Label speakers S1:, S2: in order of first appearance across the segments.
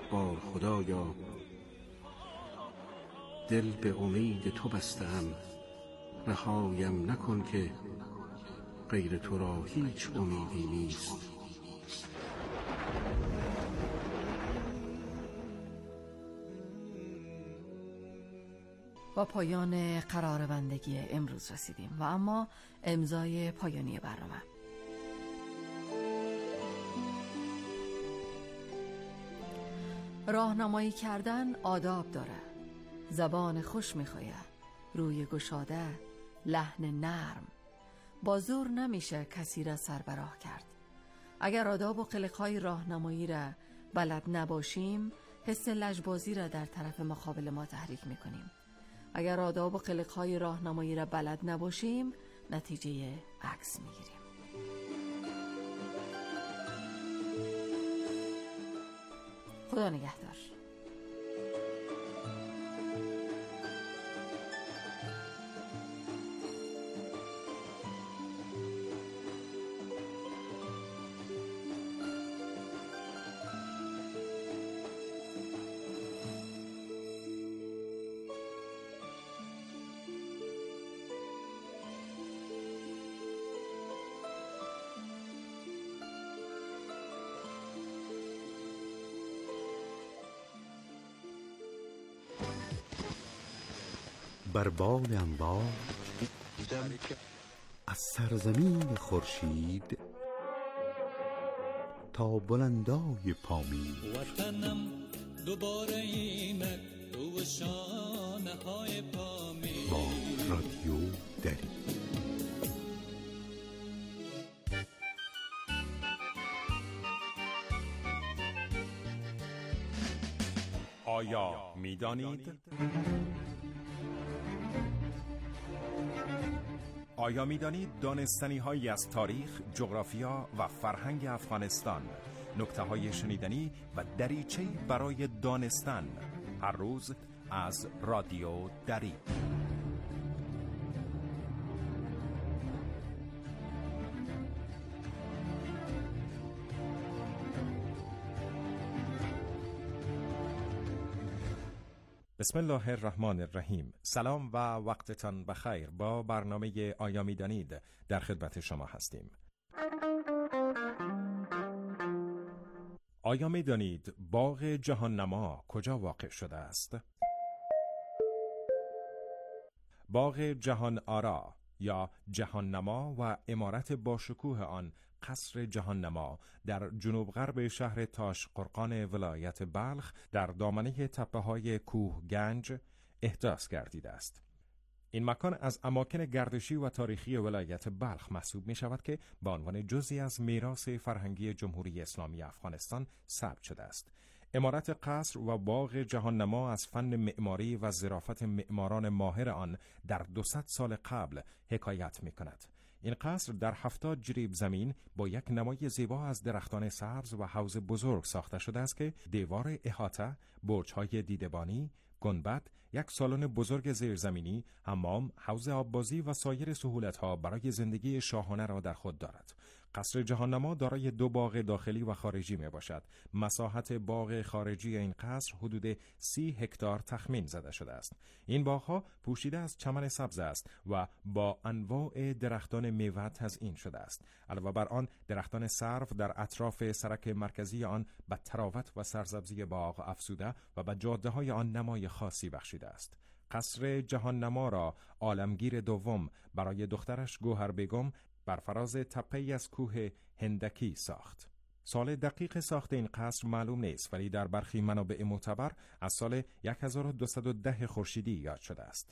S1: بار خدایا، دل به امید تو بستم، رهایم نکن که غیر تو را هیچ امیدی نیست.
S2: با پایان قراربندگی امروز رسیدیم و اما امضای پایانی برنامه. راهنمایی کردن آداب داره. زبان خوش میخواید، روی گشاده، لحن نرم. با زور نمیشه کسی را سربراه کرد. اگر آداب و قلقهای راهنمایی را بلد نباشیم، حس لجبازی را در طرف مقابل ما تحریک میکنیم. اگر آداب و قلقهای راهنمایی را بلد نباشیم، نتیجه عکس میگیریم. خدا نگهدار.
S3: بر بال انوار از سرزمین خورشید تا بلندای پامید،
S4: وطنم دوباره اینک تو شانه های پامید.
S3: با رادیو دری.
S5: آیا می‌دانید؟ آیا می‌دانید دانستنی‌هایی از تاریخ، جغرافیا و فرهنگ افغانستان، نکته‌های شنیدنی و دریچه‌ای برای دانستن، هر روز از رادیو دری. بسم الله الرحمن الرحیم. سلام و وقتتان بخیر. با برنامه آیا می‌دانید در خدمت شما هستیم. آیا می‌دانید باغ جهان نما کجا واقع شده است؟ باغ جهان آرا یا جهان نما و عمارت باشکوه آن قصر جهان نما در جنوب غرب شهر تاشقرغان ولایت بلخ در دامنه تپه‌های کوه گنج احداث گردیده است. این مکان از اماکن گردشی و تاریخی ولایت بلخ محسوب می شود که به عنوان جزئی از میراث فرهنگی جمهوری اسلامی افغانستان ثبت شده است. عمارت قصر و باغ جهان نما از فن معماری و ظرافت معماران ماهر آن در 200 سال قبل حکایت می کند. این قصر در 70 جریب زمین با یک نمای زیبا از درختان سبز و حوض بزرگ ساخته شده است که دیوار احاطه، برج‌های دیدبانی، گنبد، یک سالن بزرگ زیرزمینی، حمام، حوض آببازی و سایر سهولت‌ها برای زندگی شاهانه را در خود دارد. قصر جهان نما دارای 2 باغ داخلی و خارجی می باشد. مساحت باغ خارجی این قصر حدود 30 هکتار تخمین زده شده است. این باغ‌ها پوشیده از چمن سبز است و با انواع درختان میوه تزیین شده است. علاوه بر آن درختان سرو در اطراف سرک مرکزی آن به تراوت و سرسبزی باغ افزوده و به جاده‌های آن نمای خاصی بخشیده است. قصر جهان نما را عالمگیر دوم برای دخترش گوهر بیگم بر فراز تپه‌ای از کوه هندکی ساخت. سال دقیق ساخت این قصر معلوم نیست، ولی در برخی منابع معتبر از سال 1210 خورشیدی یاد شده است.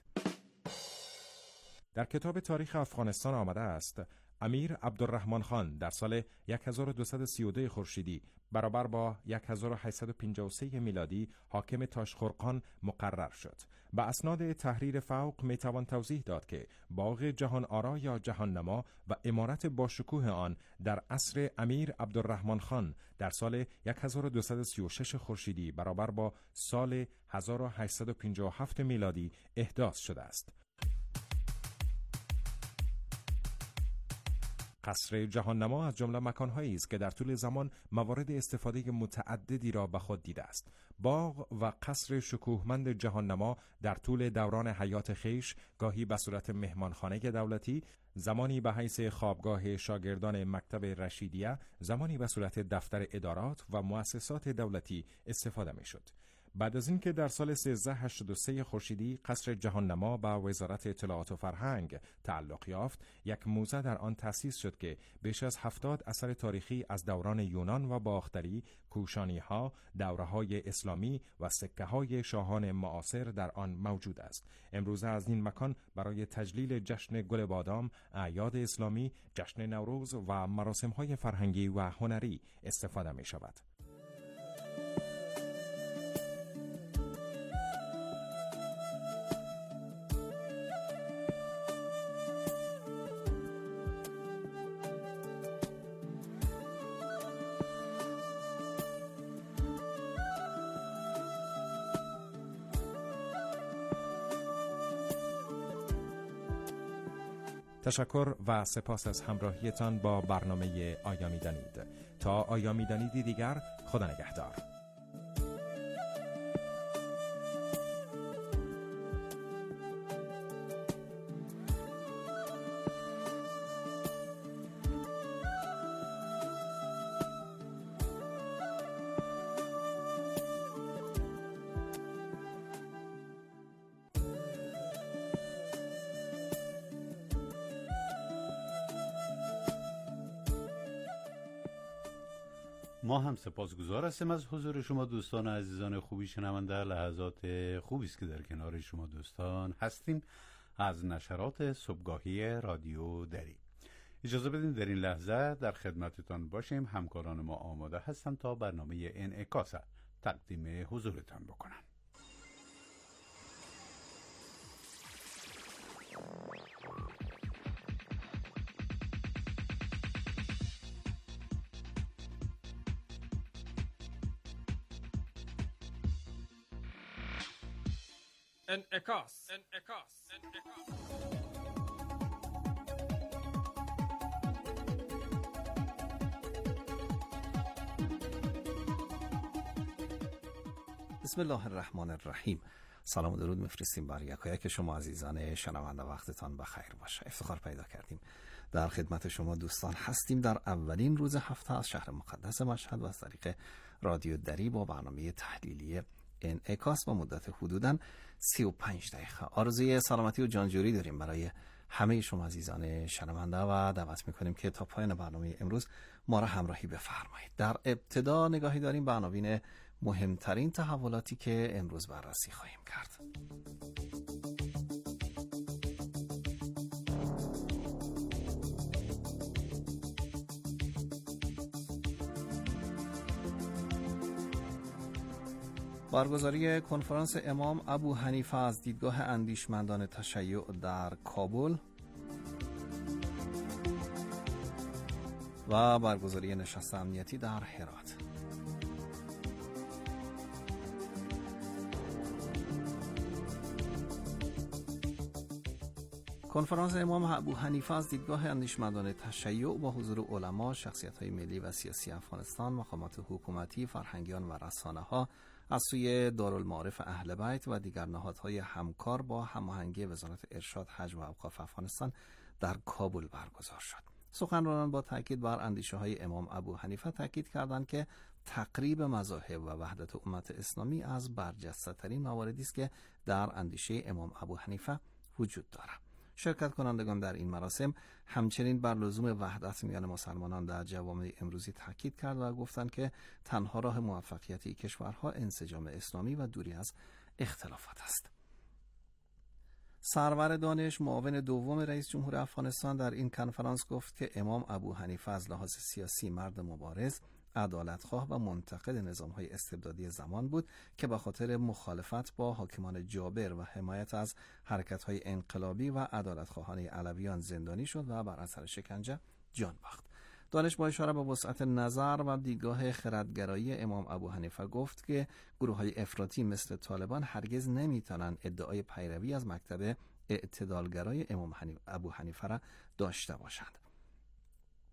S5: در کتاب تاریخ افغانستان آمده است امیر عبدالرحمن خان در سال 1232 خورشیدی برابر با 1853 میلادی حاکم تاشقرغان مقرر شد. با اسناد تحریر فوق می توان توضیح داد که باغ جهان آرا یا جهان نما و عمارت باشکوه آن در عصر امیر عبدالرحمن خان در سال 1236 خورشیدی برابر با سال 1857 میلادی احداث شده است. قصر جهاننما از جمله مکان‌هایی است که در طول زمان موارد استفاده متعددی را به خود دیده است. باغ و قصر شکوهمند جهاننما در طول دوران حیات خویش گاهی به صورت مهمانخانه دولتی، زمانی به حیث خوابگاه شاگردان مکتب رشیدیه، زمانی به صورت دفتر ادارات و مؤسسات دولتی استفاده می‌شد. بعد از اینکه در سال 1383 خورشیدی قصر جهاننما به وزارت اطلاعات و فرهنگ تعلق یافت، یک موزه در آن تأسیس شد که بیش از 70 اثر تاریخی از دوران یونان و باختری، کوشانی‌ها، دوره‌های اسلامی و سکه‌های شاهان معاصر در آن موجود است. امروزه از این مکان برای تجلیل جشن گل بادام، اعیاد اسلامی، جشن نوروز و مراسم‌های فرهنگی و هنری استفاده می‌شود. تشکر و سپاس از همراهیتان با برنامه آیا می‌دانید. تا آیا می‌دانیدی دیگر، خدا نگهدار.
S6: ما هم سپاسگزار هستیم از حضور شما دوستان عزیزان خوبی شنونده. لحظات خوبی است که در کنار شما دوستان هستیم از نشرات صبحگاهی رادیو دری. اجازه بدین در این لحظه در خدمتتان باشیم. همکاران ما آماده هستند تا برنامه انعکاس تقدیم حضورتان بکنن.
S5: انعکاس.
S7: بسم الله الرحمن الرحیم. سلام و درود میفرستیم بر یکایک شما عزیزان شنونده. وقتتان بخیر باشه. افتخار پیدا کردیم در خدمت شما دوستان هستیم در اولین روز هفته از شهر مقدس مشهد و از طریق رادیو دری با برنامه تحلیلی انعکاس با مدت حدوداً 35 دقیقه. آرزوی سلامتی و جانجوری داریم برای همه شما عزیزان شنونده و دعوت میکنیم که تا پایان برنامه امروز ما را همراهی بفرمایید. در ابتدا نگاهی داریم به عناوین مهمترین تحولاتی که امروز بررسی خواهیم کرد. برگزاری کنفرانس امام ابو حنیفه از دیدگاه اندیشمندان تشیع در کابل و برگزاری نشست امنیتی در هرات. کنفرانس امام ابو حنیفه از دیدگاه اندیشمندان تشیع با حضور علما، شخصیت‌های ملی و سیاسی افغانستان، مقامات حکومتی، فرهنگیان و رسانه‌ها از سوی دارالمعارف اهل بیت و دیگر نهادهای همکار با هماهنگی وزارت ارشاد، حج و اوقاف افغانستان در کابل برگزار شد. سخنرانان با تاکید بر اندیشه‌های امام ابو حنیفه تاکید کردند که تقریب مذاهب و وحدت امت اسلامی از برجسته‌ترین مواردی است که در اندیشه امام ابو حنیفه وجود دارد. شرکت کنندگان در این مراسم همچنین بر لزوم وحدت میان مسلمانان در جوامع امروزی تاکید کرد و گفتند که تنها راه موفقیت کشورها انسجام اسلامی و دوری از اختلافات است. سرور دانش، معاون دوم رئیس جمهور افغانستان، در این کنفرانس گفت که امام ابو حنیفه از لحاظ سیاسی مرد مبارز، عدالتخواه و منتقد نظام‌های استبدادی زمان بود که به خاطر مخالفت با حاکمان جابر و حمایت از حرکت‌های انقلابی و عدالتخواهان علویان زندانی شد و بر اثر شکنجه جان باخت. دانش با اشاره به وسعت نظر و دیدگاه خردگرایی امام ابو حنیفه گفت که گروه‌های افراطی مثل طالبان هرگز نمی‌توانند ادعای پیروی از مکتب اعتدالگرای امام ابو حنیفه را داشته باشند.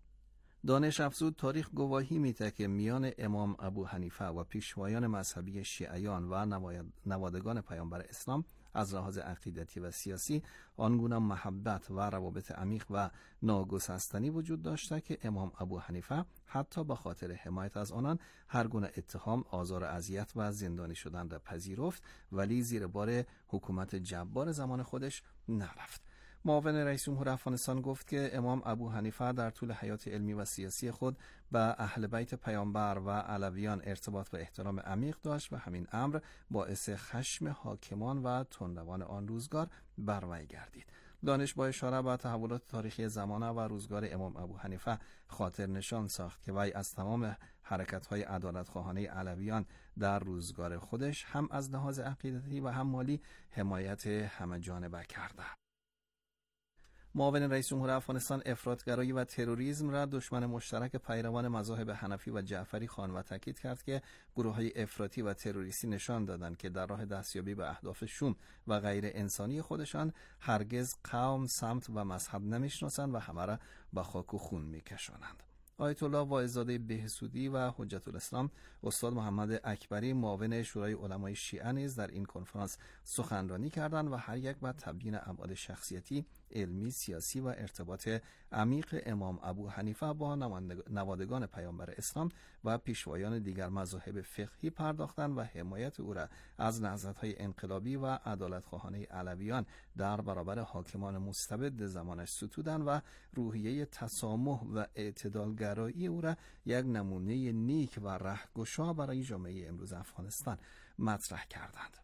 S7: دانش افزود تاریخ گواهی میده که میان امام ابو حنیفه و پیشوایان مذهبی شیعیان و نوادگان پیامبر اسلام از لحاظ عقیدتی و سیاسی آنگونه محبت و روابط عمیق و ناگسستنی وجود داشته که امام ابو حنیفه حتی به خاطر حمایت از آنان هر گونه اتهام، آزار و اذیت و زندانی شدن را پذیرفت، ولی زیر بار حکومت جبار زمان خودش نرفت. معاون رئیس جمهور افغانستان گفت که امام ابو حنیفه در طول حیات علمی و سیاسی خود به اهل بیت پیامبر و علویان ارتباط و احترام عمیق داشت و همین امر باعث خشم حاکمان و تندروان آن روزگار بر وی گردید. دانش با اشاره به تحولات تاریخی زمانه و روزگار امام ابو حنیفه خاطر نشان ساخت که وی از تمام حرکت‌های عدالت‌خواهانه علویان در روزگار خودش هم از لحاظ عقیدتی و هم مالی حمایت همه‌جانبه کرده. معاون رئیس جمهور افغانستان افراطگرایی و تروریسم را دشمن مشترک پیروان مذاهب حنفی و جعفری خواند و تاکید کرد که گروه‌های افراطی و تروریستی نشان دادند که در راه دستیابی به اهداف شوم و غیر انسانی خودشان هرگز قوم، سمت و مذهب نمی‌شناسند و همه را به خاک و خون می‌کشانند. آیت الله واعظ‌زاده بهسودی و حجت الاسلام استاد محمد اکبری معاون شورای علمای شیعه نیز در این کنفرانس سخنرانی کردند و هر یک به تبیین ابعاد شخصیتی، علمی، سیاسی و ارتباط عمیق امام ابو حنیفه با نوادگان پیامبر اسلام و پیشوایان دیگر مذاهب فقهی پرداختند و حمایت او را از نهضت‌های انقلابی و عدالت‌خواهانه علویان در برابر حاکمان مستبد زمانش ستودند و روحیه تسامح و اعتدالگرایی او را یک نمونه نیک و رهگشا برای جامعه امروز افغانستان مطرح کردند.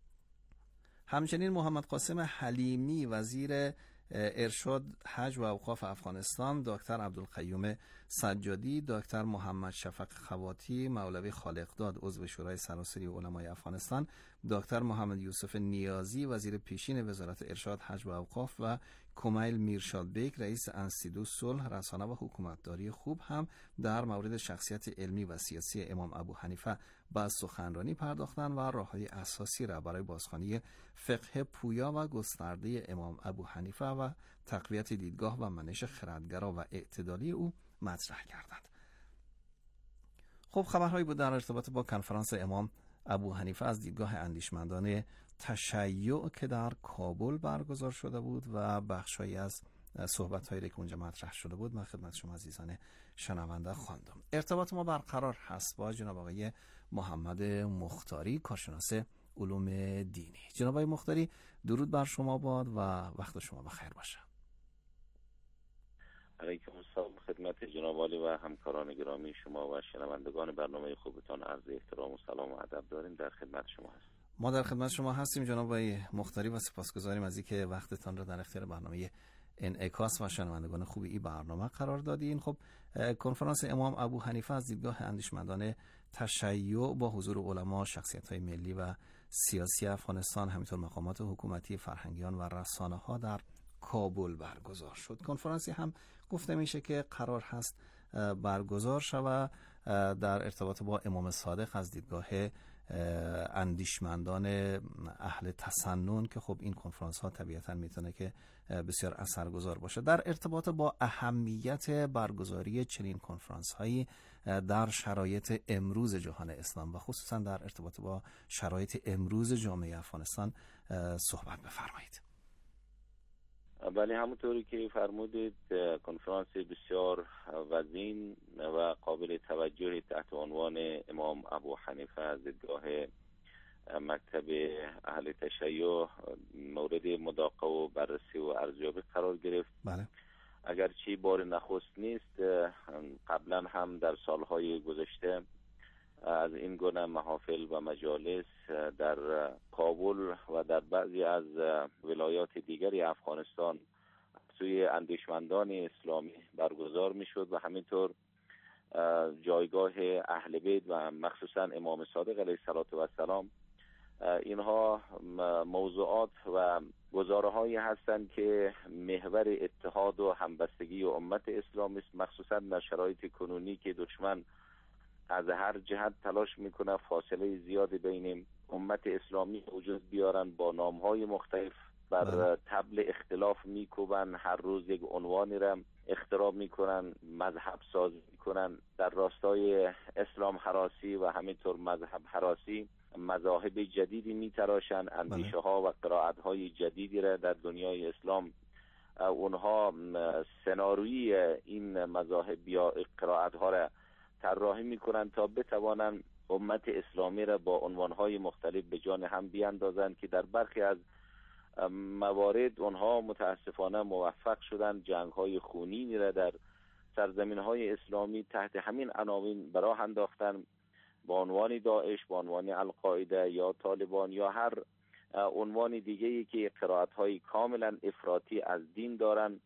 S7: همچنین محمد قاسم حلیمی وزیر ارشاد، حج و اوقاف افغانستان، دکتر عبدالقیوم سجادی، دکتر محمد شفق خواتی مولوی خالقداد عضو شورای سراسری علمای افغانستان، دکتر محمد یوسف نیازی وزیر پیشین وزارت ارشاد، حج و اوقاف و کمیل میرشاد بیگ رئیس انستیتو صلح، رسانه و حکومتداری خوب هم در مورد شخصیت علمی و سیاسی امام ابو حنیفه به سخنرانی پرداختند و راههای اساسی را برای بازخوانی فقه پویا و گسترده امام ابو حنیفه و تقویت دیدگاه و منش خردگرا و اعتدالی او مطرح کردند. خب، خبرهایی بود در ارتباط با کنفرانس امام ابو حنیفه از دیدگاه اندیشمندان تشیع که در کابل برگزار شده بود و بخشایی از صحبت‌هایی که اونجا مطرح شده بود من خدمت شما عزیزان شنونده خواندم. ارتباط ما برقرار هست با جناب آقای محمد مختاری، کارشناس علوم دینی. جناب آقای مختاری، درود بر شما باد و وقت شما بخیر باشه.
S8: علیکم السلام خدمت جناب عالی و همکاران گرامی شما و شنوندگان برنامه خوبتان عرض احترام و سلام و ادب داریم. در خدمت شما هستیم.
S7: ما در خدمت شما هستیم جناب آقای مختاری و سپاسگزاریم از اینکه وقتتان را در اختیار برنامه انعکاس و شنوندگان خوبی این برنامه قرار دادین. خب، کنفرانس امام ابو حنیفه از دیدگاه اندیشمندان تشیع با حضور علما، شخصیت‌های ملی و سیاسی افغانستان، همینطور مقامات حکومتی، فرهنگیان و رسانه‌ها در کابل برگزار شد. کنفرانسی هم گفته میشه که قرار هست برگزار شود در ارتباط با امام صادق از دیدگاه اندیشمندان اهل تسنن که خب این کنفرانس ها طبیعتا میتونه که بسیار اثرگذار باشه. در ارتباط با اهمیت برگزاری چنین کنفرانس هایی در شرایط امروز جهان اسلام و خصوصا در ارتباط با شرایط امروز جامعه افغانستان صحبت بفرمایید.
S8: بله، همونطوری که فرمودید کنفرانس بسیار وزین و قابل توجه تحت عنوان امام ابو حنیفه از دیدگاه مکتب اهل تشیع مورد مداقه و بررسی و ارزیابی قرار گرفت.
S7: بله.
S8: اگرچه بار نخست نیست، قبلا هم در سالهای گذشته از این گونه محافل و مجالس در کابل و در بعضی از ولایات دیگری افغانستان سوی اندیشمندان اسلامی برگزار می شد و همینطور جایگاه اهل بیت و مخصوصا امام صادق علیه السلام، اینها موضوعات و گزاره‌هایی هستند که محور اتحاد و همبستگی امت اسلامی است، مخصوصا در شرایط کنونی که دشمن از هر جهت تلاش میکنه فاصله زیادی بین امت اسلامی وجود بیارن با نامهای مختلف بر طبل اختلاف میکوبن، هر روز یک عنوانی را اختراع میکنن، مذهب سازی میکنن، در راستای اسلام هراسی و همینطور مذهب هراسی مذاهب جدیدی میتراشن، اندیشه ها و قرائت های جدیدی را در دنیای اسلام اونها سناریوی این مذاهب یا قرائت ها را طراحی میکنن تا بتوانن امت اسلامی را با عنوانهای مختلف به جان هم بیاندازند که در برخی از موارد اونها متاسفانه موفق شدن جنگ‌های خونینی را در سرزمین‌های اسلامی تحت همین عناوین به راه انداختن، با عنوان داعش، با عنوان القاعده یا طالبان یا هر عنوان دیگه‌ای که قرائت‌های کاملا افراطی از دین دارن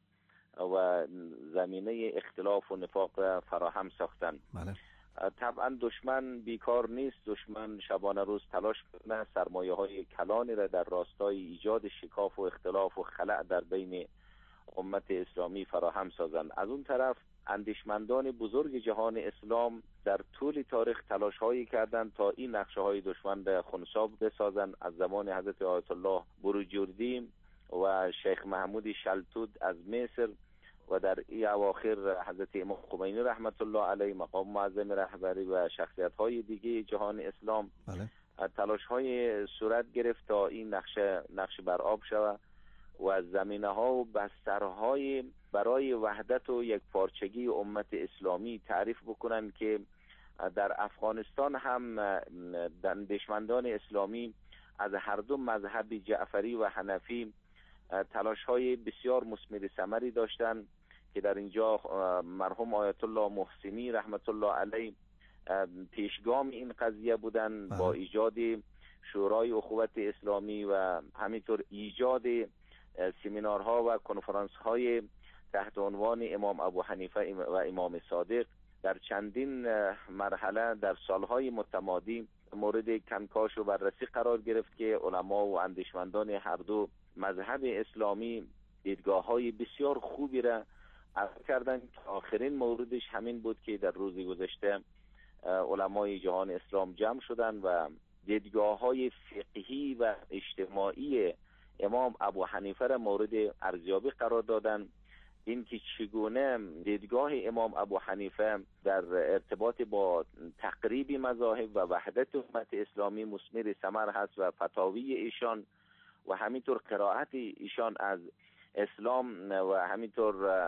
S8: و زمینه اختلاف و نفاق را فراهم ساختن.
S7: بله.
S8: طبعا دشمن بیکار نیست، دشمن شبانه روز تلاش کنه سرمایه‌های کلانی را در راستای ایجاد شکاف و اختلاف و خلأ در بین امت اسلامی فراهم سازند. از اون طرف اندیشمندان بزرگ جهان اسلام در طول تاریخ تلاش‌هایی کردند تا این نقشه‌های دشمن را خنثی بسازند. از زمان حضرت آیت الله بروجردی و شیخ محمود شلتود از مصر و در این اواخر حضرت امام خمینی رحمت الله علیه مقام معظم رهبری و شخصیت‌های دیگه جهان اسلام تلاش‌های صورت گرفت تا این نقش بر آب شود و زمینه‌ها و بسترهای برای وحدت و یک پارچگی امت اسلامی تعریف بکنن که در افغانستان هم دانشمندان اسلامی از هر دو مذهب جعفری و حنفی تلاش‌های بسیار مثمر ثمری داشتند که در اینجا مرحوم آیت الله محسنی رحمت الله علیه پیشگام این قضیه بودن با ایجاد شورای اخوت اسلامی و همینطور ایجاد سمینارها و کنفرانس‌های تحت عنوان امام ابو حنیفه و امام صادق در چندین مرحله در سالهای متمادی مورد کنکاش و بررسی قرار گرفت که علما و اندیشمندان هر دو مذهب اسلامی دیدگاه‌های بسیار خوبی را عرض کردند. آخرین موردش همین بود که در روز گذشته علمای جهان اسلام جمع شدند و دیدگاه‌های فقهی و اجتماعی امام ابو حنیفه را مورد ارزیابی قرار دادند. این که چگونه دیدگاه امام ابو حنیفه در ارتباط با تقریب مذاهب و وحدت امت اسلامی مثمر ثمر هست و فتاوی ایشان و همینطور قرائت ایشان از اسلام و همینطور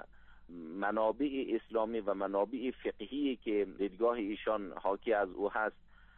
S8: منابع اسلامی و منابع فقهی که دیدگاه ایشان حاکی از او هست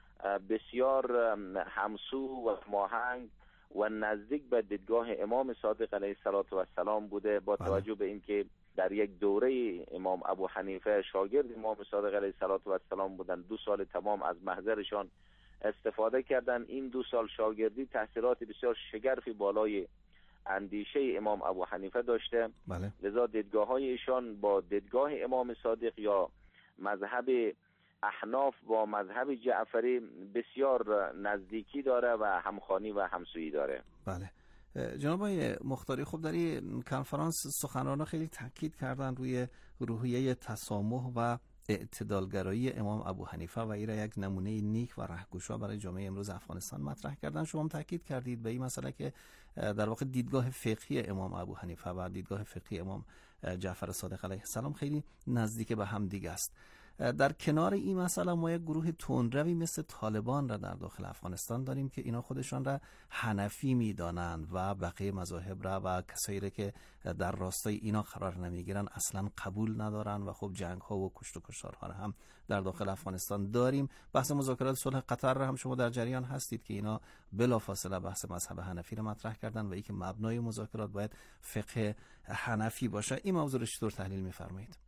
S8: بسیار همسو و ماهنگ و نزدیک به دیدگاه امام صادق علیه السلام بوده، با توجه به اینکه در یک دوره امام ابو حنیفه شاگرد امام صادق علیه السلام بودن، 2 سال تمام از محضرشان استفاده کردن. این 2 سال شاگردی تاثیرات بسیار شگرفی بالای اندیشه امام ابو حنیفه داشته. لذا دیدگاه‌های ایشان با دیدگاه امام صادق یا مذهب احناف با مذهب جعفری بسیار نزدیکی داره و همخوانی و همسویی داره.
S7: بله جناب آقای مختاری، خب در این کنفرانس سخنرانان خیلی تاکید کردن روی روحیه تسامح و اعتدالگرایی امام ابو حنیفه و این را یک نمونه نیک و رهگشا برای جامعه امروز افغانستان مطرح کردن. شما هم تاکید کردید به این مسئله که در واقع دیدگاه فقهی امام ابو حنیفه و دیدگاه فقهی امام جعفر صادق علیه السلام خیلی نزدیک به هم دیگه است. در کنار این مسئله ما یک گروه تندروی مثل طالبان را در داخل افغانستان داریم که اینا خودشان را حنفی میدانند و بقیه مذاهب را و کسایی را که در راستای اینا قرار نمیگیرن اصلا قبول ندارن و خب جنگ ها و کشت و کشتارها را هم در داخل افغانستان داریم. بحث مذاکرات صلح قطر را هم شما در جریان هستید که اینا بلافاصله بحث مذهب حنفی را مطرح کردن و اینکه مبنای مذاکرات باید فقه حنفی باشه. این موضوع را چطور تحلیل می‌فرمایید؟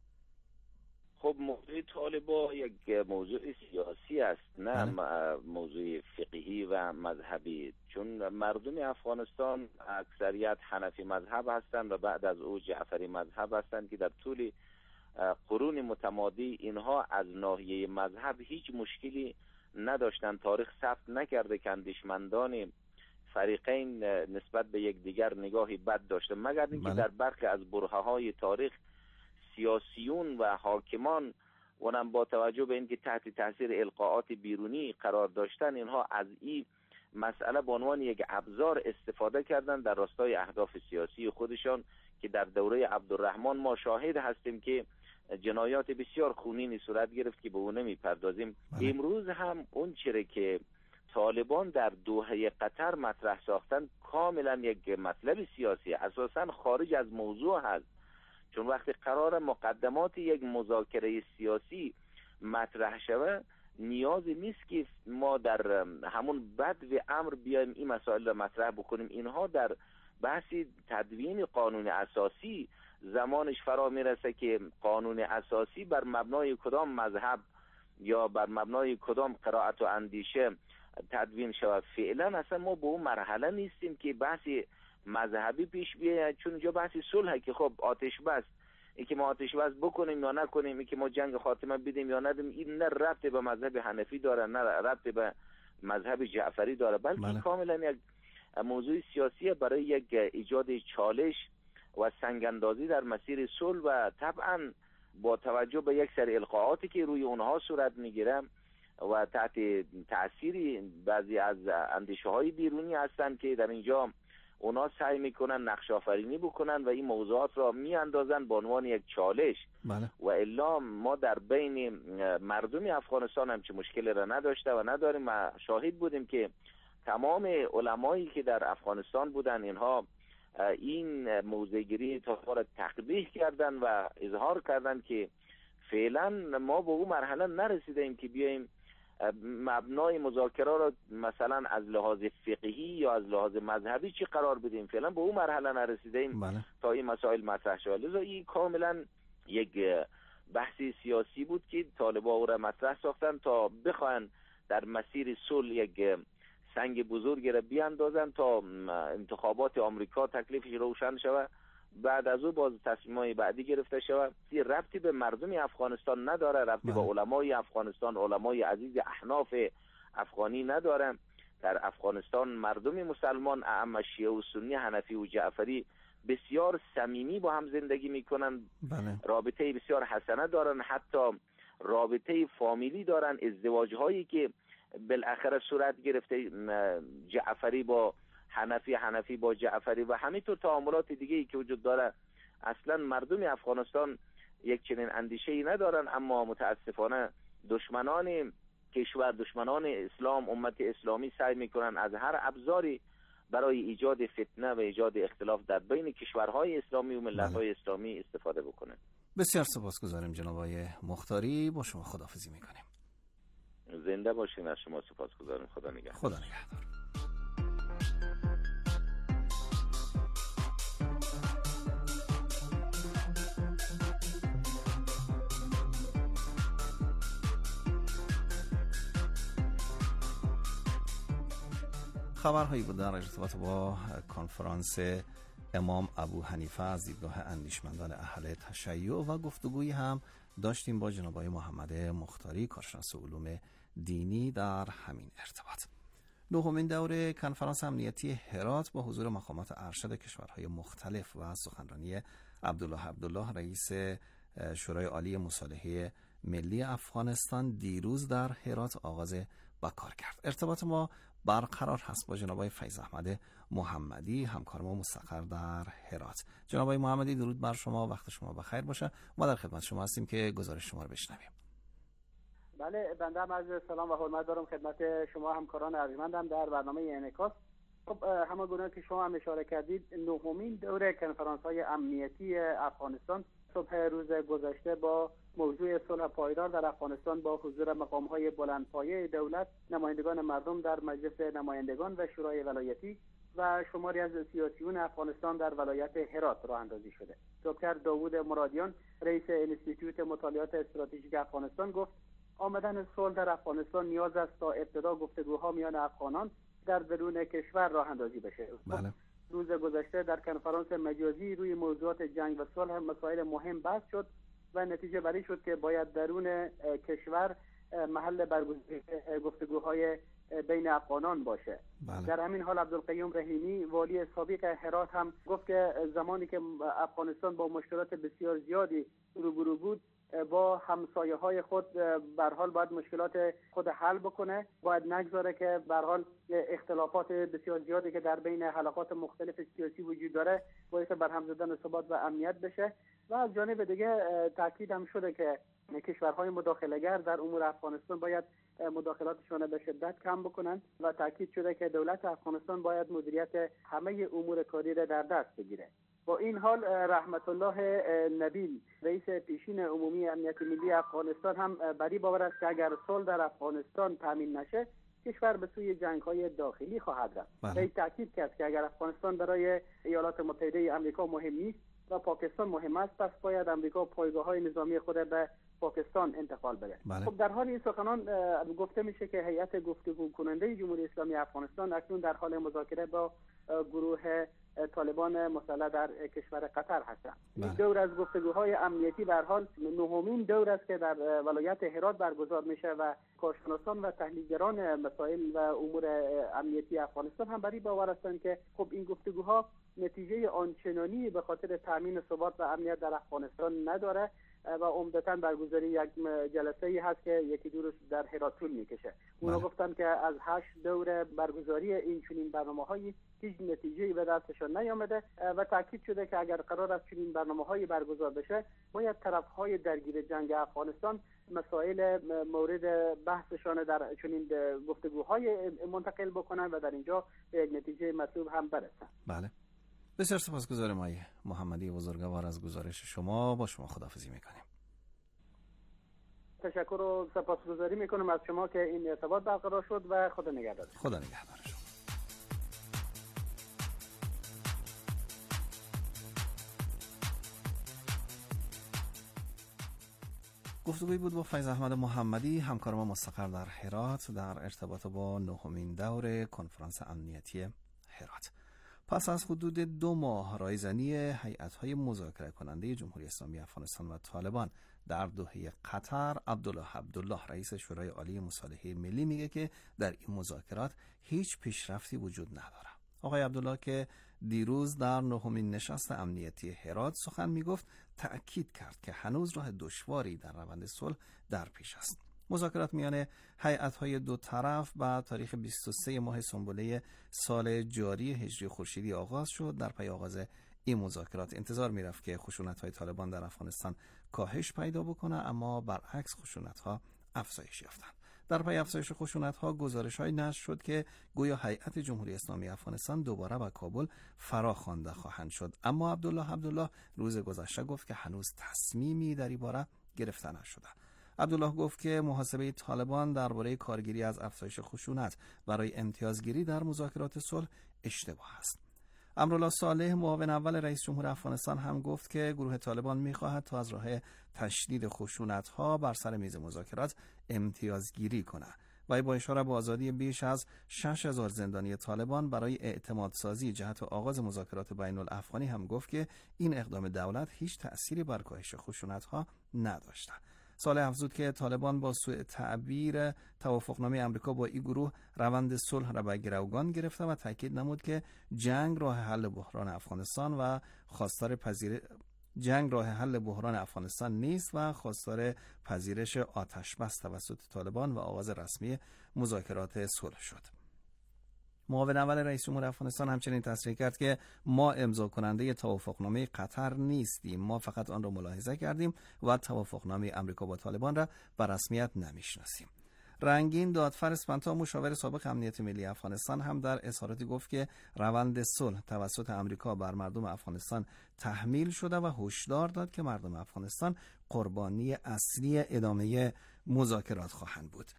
S8: خب موضوع طالبا یک موضوع سیاسی است، نه موضوع فقهی و مذهبی، چون مردم افغانستان اکثریت حنفی مذهب هستند و بعد از او جعفری مذهب هستند که در طول قرون متمادی اینها از ناحیه مذهب هیچ مشکلی نداشتند. تاریخ ثبت نکرده که اندیشمندان فریقین نسبت به یک دیگر نگاهی بد داشته، مگر اینکه در برخی از برهه‌های تاریخ سیاسیون و حاکمان اونم با توجه به اینکه تحت تاثیر القاءات بیرونی قرار داشتن، اینها از این مسئله به عنوان یک ابزار استفاده کردن در راستای اهداف سیاسی خودشان که در دوره عبدالرحمن ما شاهد هستیم که جنایات بسیار خونینی صورت گرفت که به اون نمی‌پردازیم. امروز هم اون چیزی که طالبان در دوحه قطر مطرح ساختن کاملا یک مطلب سیاسی، اساسا خارج از موضوع هست، چون وقتی قرار مقدمات یک مذاکره سیاسی مطرح شود نیازی نیست که ما در همون بدو امر بیایم این مسائل را مطرح بکنیم. اینها در بحث تدوین قانون اساسی زمانش فرا میرسه که قانون اساسی بر مبنای کدام مذهب یا بر مبنای کدام قرائت و اندیشه تدوین شود. فعلا اصلا ما به اون مرحله نیستیم که بحث مذهبی پیش بیاید، چون اینجا بحث صلح که خب آتش بس، این که ما آتش بس بکنیم یا نکنیم، این که ما جنگ خاتمه بدیم یا ندیم، این نه ربط به مذهب حنفی داره نه ربط به مذهب جعفری داره، بلکه کاملا یک موضوع سیاسی برای یک ایجاد چالش و سنگاندازی در مسیر صلح و طبعا با توجه به یک سری القاءاتی که روی اونها صورت میگیره و تحت تأثیر بعضی از اندیشه های بیرونی هستند که در اینجا اونا سعی میکنن نقش آفرینی بکنن و این موضوعات را میاندازن به عنوان یک چالش. و الا ما در بین مردم افغانستان همچین مشکلی را نداشته و نداریم. شاهد بودیم که تمام علمایی که در افغانستان بودن اینها این موضع‌گیری تا را تقبیح کردن و اظهار کردن که فعلا ما به اون مرحله نرسیدیم که بیایم مبنای مذاکره را مثلا از لحاظ فقهی یا از لحاظ مذهبی چی قرار بدیم، فعلا به اون مرحله نرسیدیم تا این مسائل مطرح شود. لذا این کاملا یک بحث سیاسی بود که طالبان او را مطرح ساختن تا بخواهن در مسیر صلح یک سنگ بزرگ را بیاندازن تا انتخابات آمریکا تکلیفش روشن شود، بعد از او باز تصمیم‌های بعدی گرفته شود. ربطی به مردم افغانستان نداره، ربطی به علمای افغانستان، علمای عزیز احناف افغانی نداره. در افغانستان مردم مسلمان اعم شیعه و سنی، حنفی و جعفری بسیار صمیمی با هم زندگی میکنن، رابطه بسیار حسنه دارن، حتی رابطه فامیلی دارن، ازدواج هایی که بالاخره صورت گرفته جعفری با حنفی، حنفی با جعفری و همینطور تعاملات دیگه‌ای که وجود داره. اصلا مردم افغانستان یک چنین اندیشه‌ای ندارن، اما متاسفانه دشمنان کشور، دشمنان اسلام، امت اسلامی سعی میکنن از هر ابزاری برای ایجاد فتنه و ایجاد اختلاف در بین کشورهای اسلامی و ملت‌های اسلامی استفاده بکنن.
S7: بسیار سپاسگزاریم جناب آقای مختاری، با شما خداحافظی میکنیم.
S8: زنده باشین. از شما سپاسگزارم. خدا نگهدار.
S7: خدا نگهدار. خبرهایی بود در ارتباط با کنفرانس امام ابو حنیفه از دیدگاه اندیشمندان اهل تشیع و گفتگویی هم داشتیم با جناب آقای محمد مختاری، کارشناس علوم دینی در همین ارتباط. نهمین دوره کنفرانس امنیتی هرات با حضور مقامات ارشد کشورهای مختلف و سخنرانی عبدالله رئیس شورای عالی مصالحه ملی افغانستان دیروز در هرات آغاز به کار کرد. ارتباط ما برقرار هست با جناب آقای فیض احمد محمدی، همکار ما مستقر در هرات. جناب آقای محمدی درود بر شما، وقت شما بخیر باشه. ما در خدمت شما هستیم که گزارش شما رو بشنویم.
S9: بله، بنده هم از سلام و حرمت دارم خدمت شما همکاران ارجمندم در برنامه انعکاس. خب همانگونه که شما هم اشاره کردید، نهمین دوره کنفرانس‌های امنیتی افغانستان صبح روز گذشته با موضوع صلح پایدار در افغانستان با حضور مقام‌های بلندپایه دولت، نمایندگان مردم در مجلس نمایندگان و شورای ولایتی و شماری از سیاسیون افغانستان در ولایت هرات راه اندازی شده. دکتر داوود مرادیان، رئیس انستیتوت مطالعات استراتژیک افغانستان گفت آمدن صلح در افغانستان نیاز است تا ابتدا گفتگوها میان افغانان در درون کشور راه اندازی بشه.
S7: بله.
S9: روز گذشته در کنفرانس مجازی روی موضوعات جنگ و صلح مسائل مهم بحث شد و نتیجه بری شد که باید درون کشور محل برگزاری گفتگوهای بین افغانان باشه.
S7: بله.
S9: در همین حال عبدالقیوم رحیمی، والی سابق هرات، هم گفت که زمانی که افغانستان با مشکلات بسیار زیادی روبرو بود، با همسایه های خود به هر حال باید مشکلات خود حل بکنه، باید نگذاره که به هر حال اختلافات بسیار زیادی که در بین حلقات مختلف سیاسی وجود داره باعث برهم زدن ثبات و امنیت بشه. و از جانب دیگه تاکید هم شده که کشورهای مداخله‌گر در امور افغانستان باید مداخلاتشون به شدت کم بکنن و تاکید شده که دولت افغانستان باید مدیریت همه امور کاری را در دست بگیره. با این حال رحمت الله نبیل رئیس پیشین عمومی امنیت ملی افغانستان هم بری باور است که اگر صلح در افغانستان تامین نشه کشور به سوی جنگ‌های داخلی خواهد رفت. این تاکید کرد که اگر افغانستان برای ایالات متحده آمریکا مهم نیست و پاکستان مهم است، پس باید آمریکا پایگاه‌های نظامی خود به پاکستان انتقال بده. خب در حال این سخنان گفته میشه که هیئت گفتگو کننده جمهوری اسلامی افغانستان اکنون در حال مذاکره با گروه طالبان مسلح در کشور قطر هستند. این دور از گفتگوهای امنیتی به هر حال نهمین دور است که در ولایت هرات برگزار میشه و کارشناسان و تحلیلگران مسائل و امور امنیتی افغانستان هم بری باور هستند که خب این گفتگوها نتیجه آنچنانی به خاطر تامین ثبات و امنیت در افغانستان نداره و عمدتاً برگزاری یک جلسه‌ای هست که یکی دو روز در هرات طول میکشه. اونا گفتن که از 8 دور برگزاری این چنین برنامه‌هایی هیچ نتیجه‌ای به دستشون نیامده و تاکید شده که اگر قرار است چنین برنامه‌هایی برگزار بشه باید طرف‌های درگیر جنگ افغانستان مسائل مورد بحثشان در چنین گفتگوهای منتقل بکنن و در اینجا به یک نتیجه مطلوب هم برسن.
S7: بله. بسیار سپاسگزارم آقای محمدی بزرگوار از گزارش شما. با شما خداحافظی میکنیم.
S9: تشکر و سپاسگزاری میکنم از شما که این ارتباط برقرار شد و خدا نگهدار.
S7: خدا نگهدار شما. گفتگویی بود با فیض احمد محمدی، همکار ما مستقر در هرات، در ارتباط با 9مین دور کنفرانس امنیتی هرات. پس از حدود 2 ماه رایزنی هیئت‌های مذاکره کننده جمهوری اسلامی افغانستان و طالبان در دوحه قطر، عبدالله رئیس شورای عالی مصالحه ملی میگه که در این مذاکرات هیچ پیشرفتی وجود نداره. آقای عبدالله که دیروز در 9مین نشست امنیتی هرات سخن میگفت، تأکید کرد که هنوز راه دشواری در روند صلح در پیش است. مذاکرات میان هیئت‌های دو طرف با تاریخ 23 ماه سنبله سال جاری هجری خورشیدی آغاز شد. در پی آغاز این مذاکرات انتظار میرفت که خشونت‌های طالبان در افغانستان کاهش پیدا بکنه، اما برعکس خشونت‌ها افزایش یافتند. در پی افزایش خشونت‌ها گزارش‌های نشر شد که گویا هیئت جمهوری اسلامی افغانستان دوباره به کابل فراخوانده خواهند شد. اما عبدالله روز گذشته گفت که هنوز تصمیمی در این باره گرفته نشده. عبدالله گفت که محاسبه طالبان درباره کارگیری از افزایش خشونت برای امتیازگیری در مذاکرات صلح اشتباه است. امرالله صالح معاون اول رئیس جمهور افغانستان هم گفت که گروه طالبان می‌خواهد تا از راه تشدید خشونت‌ها بر سر میز مذاکرات امتیازگیری کند و با اشاره به آزادی بیش از 6000 زندانی طالبان برای اعتمادسازی جهت آغاز مذاکرات بین الافغانی هم گفت که این اقدام دولت هیچ تأثیری بر کاهش خشونت‌ها نداشته. صالح افزود که طالبان با سوء تعبیر توافقنامه آمریکا با این گروه روند صلح را به گروگان گرفته و تاکید نمود که جنگ راه حل بحران افغانستان نیست و خواستار پذیرش آتش‌بس توسط طالبان و آغاز رسمی مذاکرات صلح شد. معاون اول رئیس جمهور افغانستان همچنین تصریح کرد که ما امضا کننده توافقنامه قطر نیستیم، ما فقط آن را ملاحظه کردیم و توافقنامه آمریکا با طالبان را به رسمیت نمیشناسیم. رنگین دادفر اسپانتا مشاور سابق امنیت ملی افغانستان هم در اظهاراتی گفت که روند صلح توسط آمریکا بر مردم افغانستان تحمیل شده و هشدار داد که مردم افغانستان قربانی اصلی ادامه مذاکرات خواهند بود.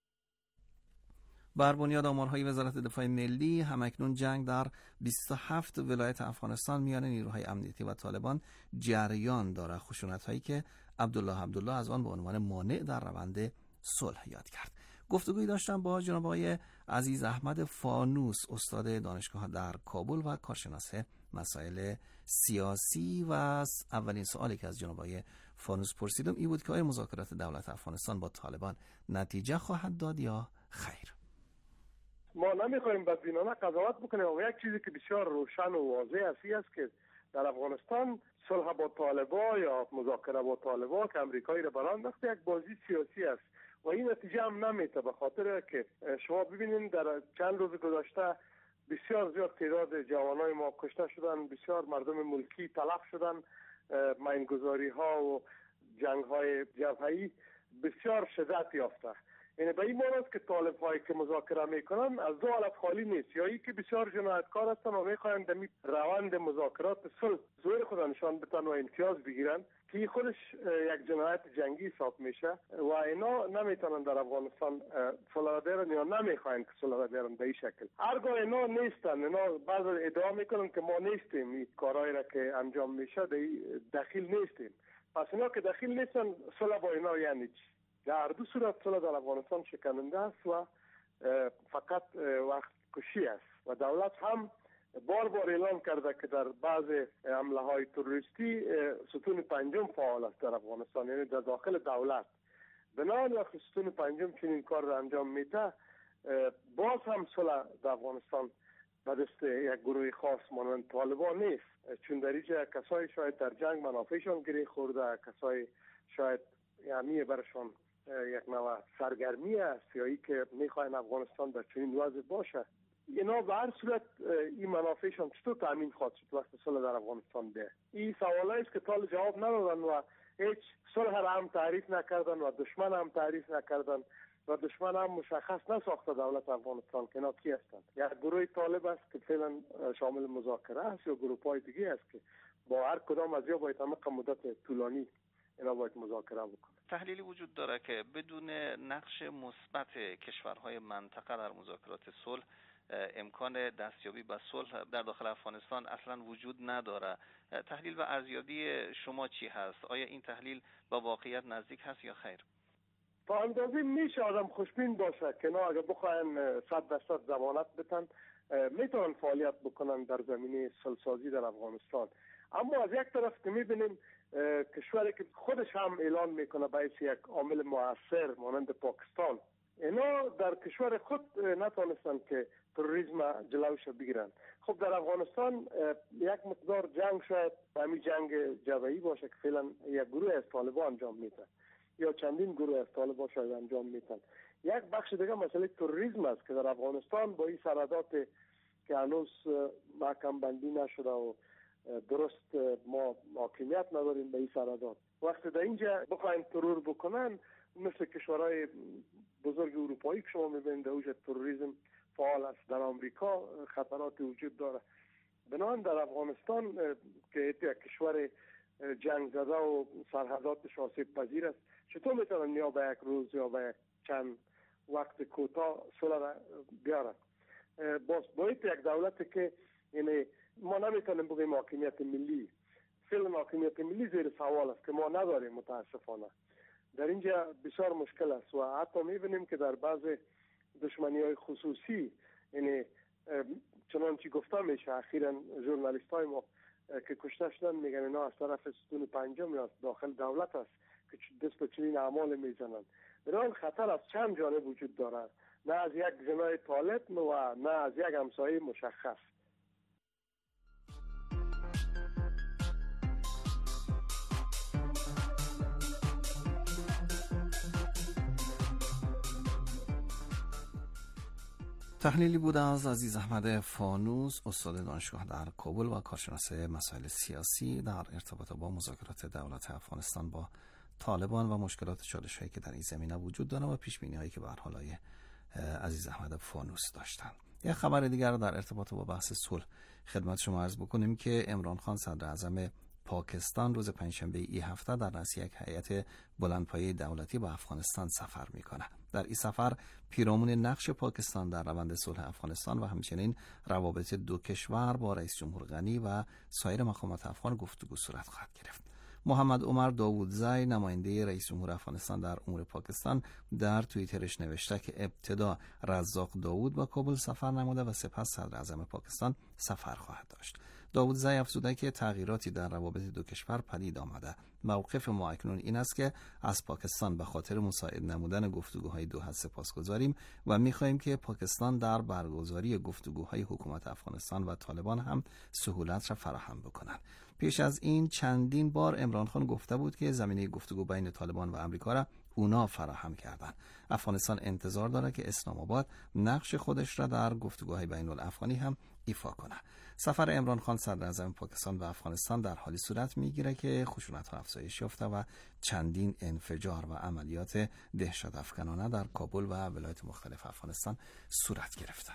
S7: بر بنیاد آمارهای وزارت دفاع ملی همکنون جنگ در 27 ولایت افغانستان میان نیروهای امنیتی و طالبان جریان دارد. خشونت‌هایی که عبدالله از آن به عنوان مانع در روند صلح یاد کرد. گفتگویی داشتم با جناب آقای عزیز احمد فانوس، استاد دانشگاه در کابل و کارشناس مسائل سیاسی، و اولین سوالی که از جناب آقای فانوس پرسیدم این بود که آیا مذاکرات دولت افغانستان با طالبان نتیجه خواهد داد یا خیر؟
S10: ما نمیخوایم بدبینانه قضاوت بکنیم، اما یک چیزی که بسیار روشن و واضح است که در افغانستان صلح با طالبان یا مذاکره با طالبان که امریکایی را برانداخت یک بازی سیاسی است و این نتیجه هم نمیته، به خاطر که شما ببینید در چند روز گذشته بسیار زیاد تعداد جوانای ما کشته شدن، بسیار مردم ملکی تلف شدن، ماینگذاری ها و جنگ های جبهه‌ای بسیار شدت یافته. یعنی به این معنی است که طالب هایی که مذاکره میکنن از دو حالت خالی نیست، یا ای که بسیار جنایتکار هستن و میخواین در روند مذاکرات صلح زور خود نشان بدن و امتیاز بگیرن که خودش یک جنایت جنگی حساب میشه و اینا نمیتونن در افغانستان صلح بیارن یا نمیخواین که صلح بیارن به این شکل. هرگاه اینا نیستن، اینا بعض ادعا میکنن که ما نیستیم، این کارهایی را که انجام میشه دخیل نیستیم. پس اینا که دخیل نیستن صلح با اینا یعنی چی؟ در دو صورت صلح در افغانستان شکننده است و فقط وقت کشی است و دولت هم بار اعلام کرده که در بعض حمله های تروریستی ستون پنجم فعال است در افغانستان، یعنی در داخل دولت. بنابراین وقتی ستون پنجم چنین کار را انجام میده، باز هم صلح در افغانستان به دست یک گروه خاص مانند طالبان نیست، چون در اینجا کسایی شاید در جنگ منافعشان گره خورده، کسایی شاید یعنی برشان یک نوع سرگرمی است یا ای که میخواین افغانستان در چنین وضع باشه. اینا به هر صورت این منافعشان چطور تامین خواهد شد وقتی صلح در افغانستان ده؟ این سوالایی است که تا جواب ندادن و هیچ صلح را هم تعریف نکردن و دشمن هم تعریف نکردن و دشمن هم مشخص نساخته دولت افغانستان که اینا کی هستند. یک گروه طالب است که فعلا شامل مذاکره است یا گروه های دیگه است که با هر کدام از یا باید همه مدت طولانی اینا باید مذاکره بکنه.
S7: تحلیلی وجود داره که بدون نقش مثبت کشورهای منطقه در مذاکرات صلح امکان دستیابی به صلح در داخل افغانستان اصلا وجود نداره. تحلیل و ارزیابی شما چی هست؟ آیا این تحلیل با واقعیت نزدیک هست یا خیر؟
S10: تا اندازه میشه آدم خوشبین باشه که نه اگر بخواین 100% ضمانت بتن میتونن فعالیت بکنن در زمینه صلح‌سازی در افغانستان. اما از یک طرف که میبینیم کشوری که خودش هم اعلان میکنه باعث یک عامل مؤثر مانند پاکستان، اینا در کشور خود نتونستن که تروریسم جلوش بگیرن. خب در افغانستان یک مقدار جنگ شاید همین جنگ جبهه‌ای باشه که فعلا یک گروه از طالبان انجام میدن یا چندین گروه از طالبان شاید انجام میدن. یک بخش دیگه مسئله تروریسم است که در افغانستان با این سردات که هنوز محکم بندی نشده و درست ما حاکمیت نداریم به این سردات، وقتی در اینجا بخواین ترور بکنن مثل کشورهای بزرگ اروپایی که شما میبینید در اوج تروریسم فعال است، در آمریکا خطرات وجود داره. بنابراین در افغانستان که یک کشور جنگ زده و سرحداتش آسیب پذیر است، چطور میتونن یا به یک روز یا به چند وقت کوتاه صلح را بیارن؟ باید یک دولت که یعنی ما نمیتونیم بگیم حاکمیت ملی، فعلا حاکمیت ملی زیر سوال است که ما نداریم متاسفانه. در اینجا بسیار مشکل است و حتی میبینیم که در بعض دشمنی های خصوصی، یعنی چنانچه گفته میشه اخیراً ژورنالیست های ما که کشته شدن میگن اینا از طرف ستون پنجم یا داخل دولت است که دست به چنین اعمال میزنن. بنابراین خطر از چند جانب وجود داره، نه از یک جنای طالب و نه از یک همسایه مشخص.
S7: تحلیلی بود از عزیز احمد فانوس، استاد دانشگاه در کابل و کارشناس مسائل سیاسی در ارتباط با مذاکرات دولت افغانستان با طالبان و مشکلات چالش‌هایی که در این زمینه وجود داره و پیش‌بینی‌هایی که به هر حال عزیز احمد فانوس داشتن. یک خبر دیگر در ارتباط با بحث صلح خدمت شما عرض بکنیم که عمران خان صدر اعظم پاکستان روز پنجشنبه این هفته در رأس یک هیئت بلندپایه دولتی به افغانستان سفر میکنه. در این سفر پیرامون نقش پاکستان در روند صلح افغانستان و همچنین روابط دو کشور با رئیس جمهور غنی و سایر مقامات افغان گفتگو صورت خواهد گرفت. محمد عمر داوودزی نماینده رئیس جمهور افغانستان در امور پاکستان در توییترش نوشته که ابتدا رزاق داوود با کابل سفر نموده و سپس صدر اعظم پاکستان سفر خواهد داشت. داوودزی افزوده که تغییراتی در روابط دو کشور پدید آمده. موقف ما اکنون این است که از پاکستان به خاطر مساعد نمودن گفتگوهای دوحه سپاسگزاریم و می‌خواهیم که پاکستان در برگزاری گفتگوهای حکومت افغانستان و طالبان هم سهولت را فراهم بکنند. پیش از این چندین بار عمران خان گفته بود که زمینه گفتگو بین طالبان و امریکا را اونا فراهم کردن. افغانستان انتظار داره که اسلام آباد نقش خودش را در گفتگوهای بین الافغانی هم ایفا کنه. سفر عمران خان صدر اعظم پاکستان به افغانستان در حالی صورت میگیره که خشونت‌ها افزایش یافته و چندین انفجار و عملیات دهشت افکنانه در کابل و ولایات مختلف افغانستان صورت گرفته.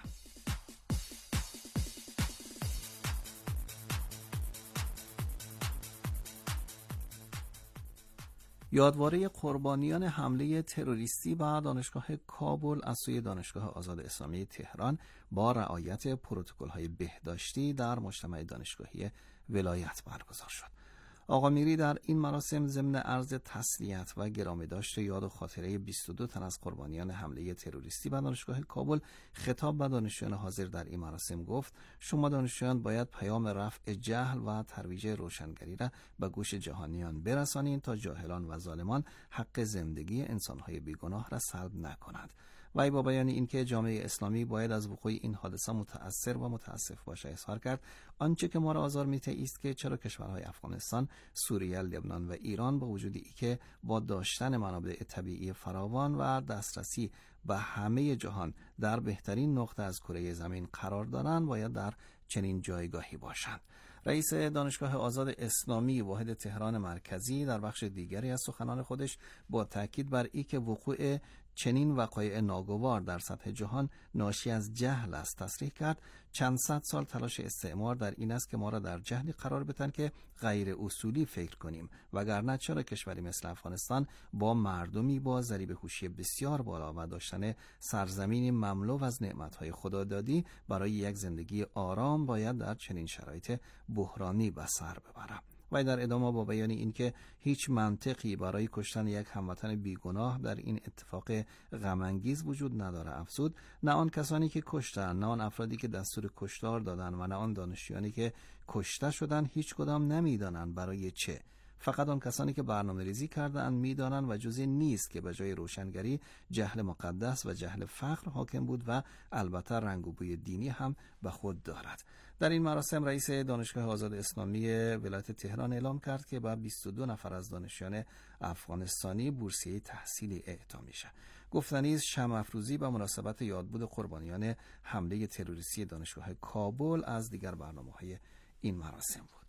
S7: یادواره قربانیان حمله تروریستی به دانشگاه کابل از سوی دانشگاه آزاد اسلامی تهران با رعایت پروتکل‌های بهداشتی در مجتمع دانشگاهی ولایت برگزار شد. آقا میری در این مراسم ضمن عرض تسلیت و گرامیداشت یاد و خاطره 22 تن از قربانیان حمله تروریستی به دانشگاه کابل خطاب به دانشجویان حاضر در این مراسم گفت: شما دانشجویان باید پیام رفع جهل و ترویج روشنگری را به گوش جهانیان برسانید تا جاهلان و ظالمان حق زندگی انسان‌های بیگناه را سلب نکنند. وی با بیان اینکه جامعه اسلامی باید از وقوع این حادثه متأثر و متاسف باشه اظهار کرد: آنچه که ما را آزار می‌دهد است که چرا کشورهای افغانستان، سوریه، لبنان و ایران با وجود اینکه با داشتن منابع طبیعی فراوان و دسترسی به همه جهان در بهترین نقطه از کره زمین قرار دارند باید در چنین جایگاهی باشند. رئیس دانشگاه آزاد اسلامی واحد تهران مرکزی در بخش دیگری از سخنان خودش با تاکید بر اینکه وقوع چنین وقایع ناگوار در سطح جهان ناشی از جهل است تصریح کرد: چند صد سال تلاش استعمار در این است که ما را در جهلی قرار بدهند که غیر اصولی فکر کنیم، وگرنه چرا کشوری مثل افغانستان با مردمی با ضریب هوشی بسیار بالا و داشتن سرزمینی مملو از نعمت‌های خدادادی برای یک زندگی آرام باید در چنین شرایط بحرانی به سر ببرد. و در ادامه با بیان اینکه هیچ منطقی برای کشتن یک هموطن بیگناه در این اتفاق غم‌انگیز وجود نداره افزود: نه آن کسانی که کشتن، نه آن افرادی که دستور کشتار دادن و نه آن دانشجویانی که کشته شدن هیچ کدام نمیدانند برای چه. فقط آن کسانی که برنامه‌ریزی کرده‌اند می‌دانند و جزئی نیست که به جای روشنگری جهل مقدس و جهل فقر حاکم بود و البته رنگ و بوی دینی هم به خود دارد. در این مراسم رئیس دانشگاه آزاد اسلامی ولایت تهران اعلام کرد که به 22 نفر از دانشجویان افغانستانی بورسیه تحصیلی اعطا میشه. گفتنی است شمع افروزی به مناسبت یادبود قربانیان حمله تروریستی دانشگاه کابل از دیگر برنامه‌های این مراسم بود.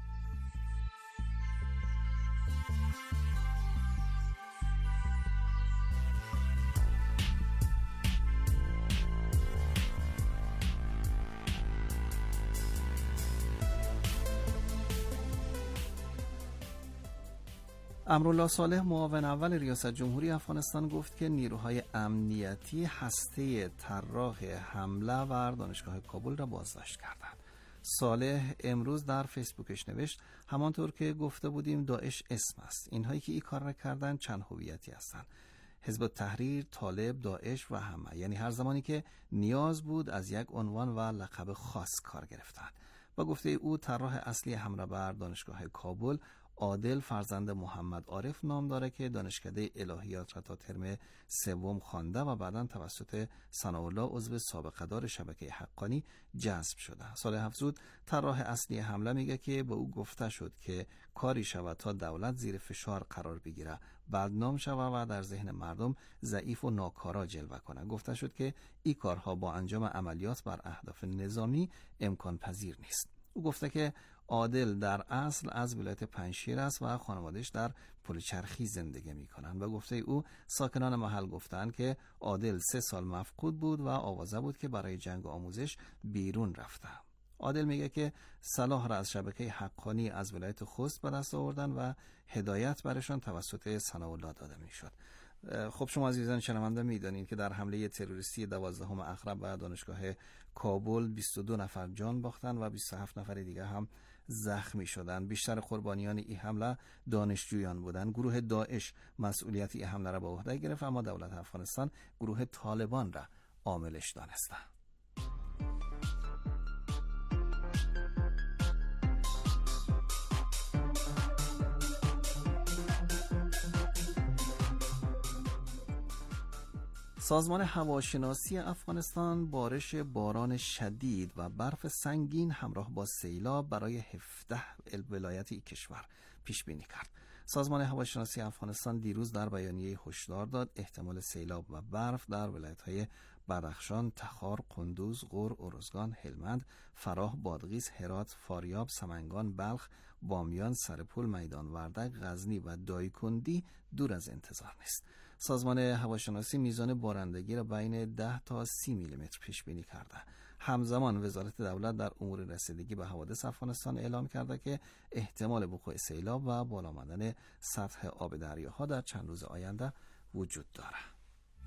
S7: امرالله صالح معاون اول ریاست جمهوری افغانستان گفت که نیروهای امنیتی هسته طراح حمله بر دانشگاه کابل را بازداشت کردند. صالح امروز در فیسبوکش نوشت: همانطور که گفته بودیم داعش اسم است. اینهایی که این کار را کردن چند هویتی هستند: حزب التحریر، طالب، داعش و همه. یعنی هر زمانی که نیاز بود از یک عنوان و لقب خاص کار گرفتند. با گفته او طراح اصلی حمله بر دانشگاه کابل عادل فرزند محمد عارف نام داره که دانشکده الهیات را تا ترم سوم خوانده و بعداً توسط ثناءالله عضو سابقه دار شبکه حقانی جذب شده. صالح افزود طراح اصلی حمله میگه که به او گفته شد که کاری شود تا دولت زیر فشار قرار بگیره، بدنام شود و در ذهن مردم ضعیف و ناکارا جلوه کنه. گفته شد که این کارها با انجام عملیات بر اهداف نظامی امکان پذیر نیست. او گفته که عادل در اصل از ولایت پنجشیر است و خانواده‌اش در پلچرخی زندگی می‌کنند. و گفته او ساکنان محل گفتند که عادل 3 سال مفقود بود و آوازه بود که برای جنگ و آموزش بیرون رفته. عادل میگه که صلاح را از شبکه حقانی از ولایت خوست به دست آوردن و هدایت برشان توسط ثناءالله داده میشد. خب شما عزیزان شنونده میدانید که در حمله تروریستی 12 اخرب به دانشگاه کابل 22 نفر جان باختند و 27 نفر دیگر هم زخمی شدند. بیشتر قربانیان این حمله دانشجویان بودند. گروه داعش مسئولیت این حمله را به عهده گرفت، اما دولت افغانستان گروه طالبان را عاملش دانسته. سازمان هواشناسی افغانستان بارش باران شدید و برف سنگین همراه با سیلاب برای 17 ولایت این کشور پیش بینی کرد. سازمان هواشناسی افغانستان دیروز در بیانیه هشدار داد احتمال سیلاب و برف در ولایت‌های بدخشان، تخار، قندوز، غور، ارزگان، هلمند، فراه، بادغیس، هرات، فاریاب، سمنگان، بلخ، بامیان، سرپول، میدان وردک، غزنی و دایکندی دور از انتظار نیست. سازمان هواشناسی میزان بارندگی را بین 10 تا 30 میلیمتر پیش بینی کرده. همزمان وزارت دولت در امور رسیدگی به حوادث افغانستان اعلام کرده که احتمال وقوع سیلاب و بالا آمدن سطح آب دریاها در چند روز آینده وجود دارد.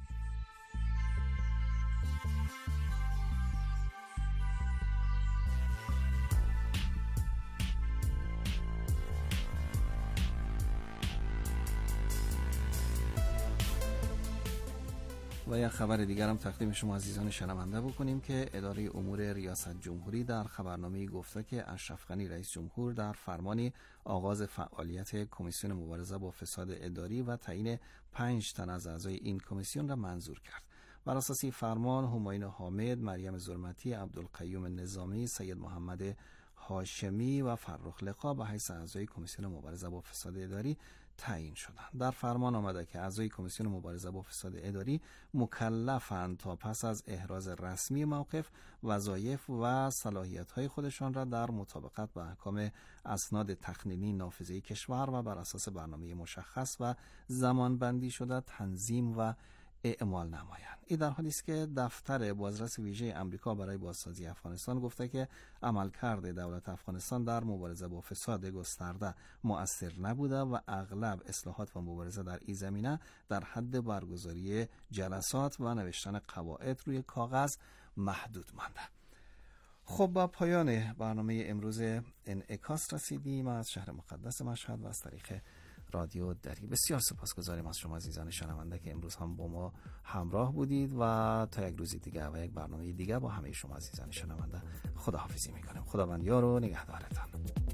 S7: و یک خبر دیگر هم تقدیم شما عزیزان شنونده بکنیم که اداره امور ریاست جمهوری در خبرنامه‌ای گفته که اشرف غنی رئیس جمهور در فرمانی آغاز فعالیت کمیسیون مبارزه با فساد اداری و تعیین 5 تن از اعضای این کمیسیون را منظور کرد. بر اساس فرمان همایون حامد، مریم ظلمتی، عبدالقیوم نظامی، سید محمد هاشمی و فرخ لقا به حیث اعضای کمیسیون مبارزه با فساد اداری تعیین شدند. در فرمان آمده که اعضای کمیسیون مبارزه با فساد اداری مکلفند تا پس از احراز رسمی موقف وظایف و صلاحیت‌های خودشان را در مطابقت با احکام اسناد تقنینی نافذه کشور و بر اساس برنامه مشخص و زمان بندی شده تنظیم و اعمال نمایند. این در حالی است که دفتر بازرس ویژه آمریکا برای بازسازی افغانستان گفته که عملکرد دولت افغانستان در مبارزه با فساد گسترده مؤثر نبوده و اغلب اصلاحات و مبارزه در این زمینه در حد برگزاری جلسات و نوشتن قواعد روی کاغذ محدود مانده. خب با پایان برنامه امروز انعکاس رسیدیم از شهر مقدس مشهد و از طریق رادیو دری. بسیار سپاسگزاریم از شما عزیزان شنونده که امروز هم با ما همراه بودید و تا یک روزی دیگه و یک برنامه دیگه با همه شما عزیزان شنونده خداحافظی میکنیم. خداوند یار و نگهدارتان.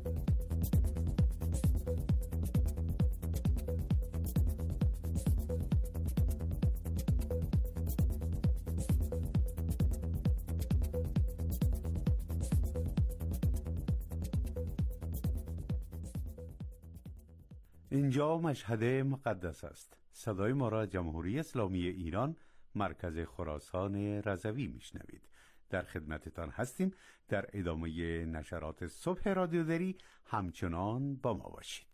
S6: اینجا مشهد مقدس است. صدای ما را جمهوری اسلامی ایران مرکز خراسان رضوی میشنوید. در خدمتتان هستیم. در ادامه نشرات صبح رادیو دری همچنان با ما باشید.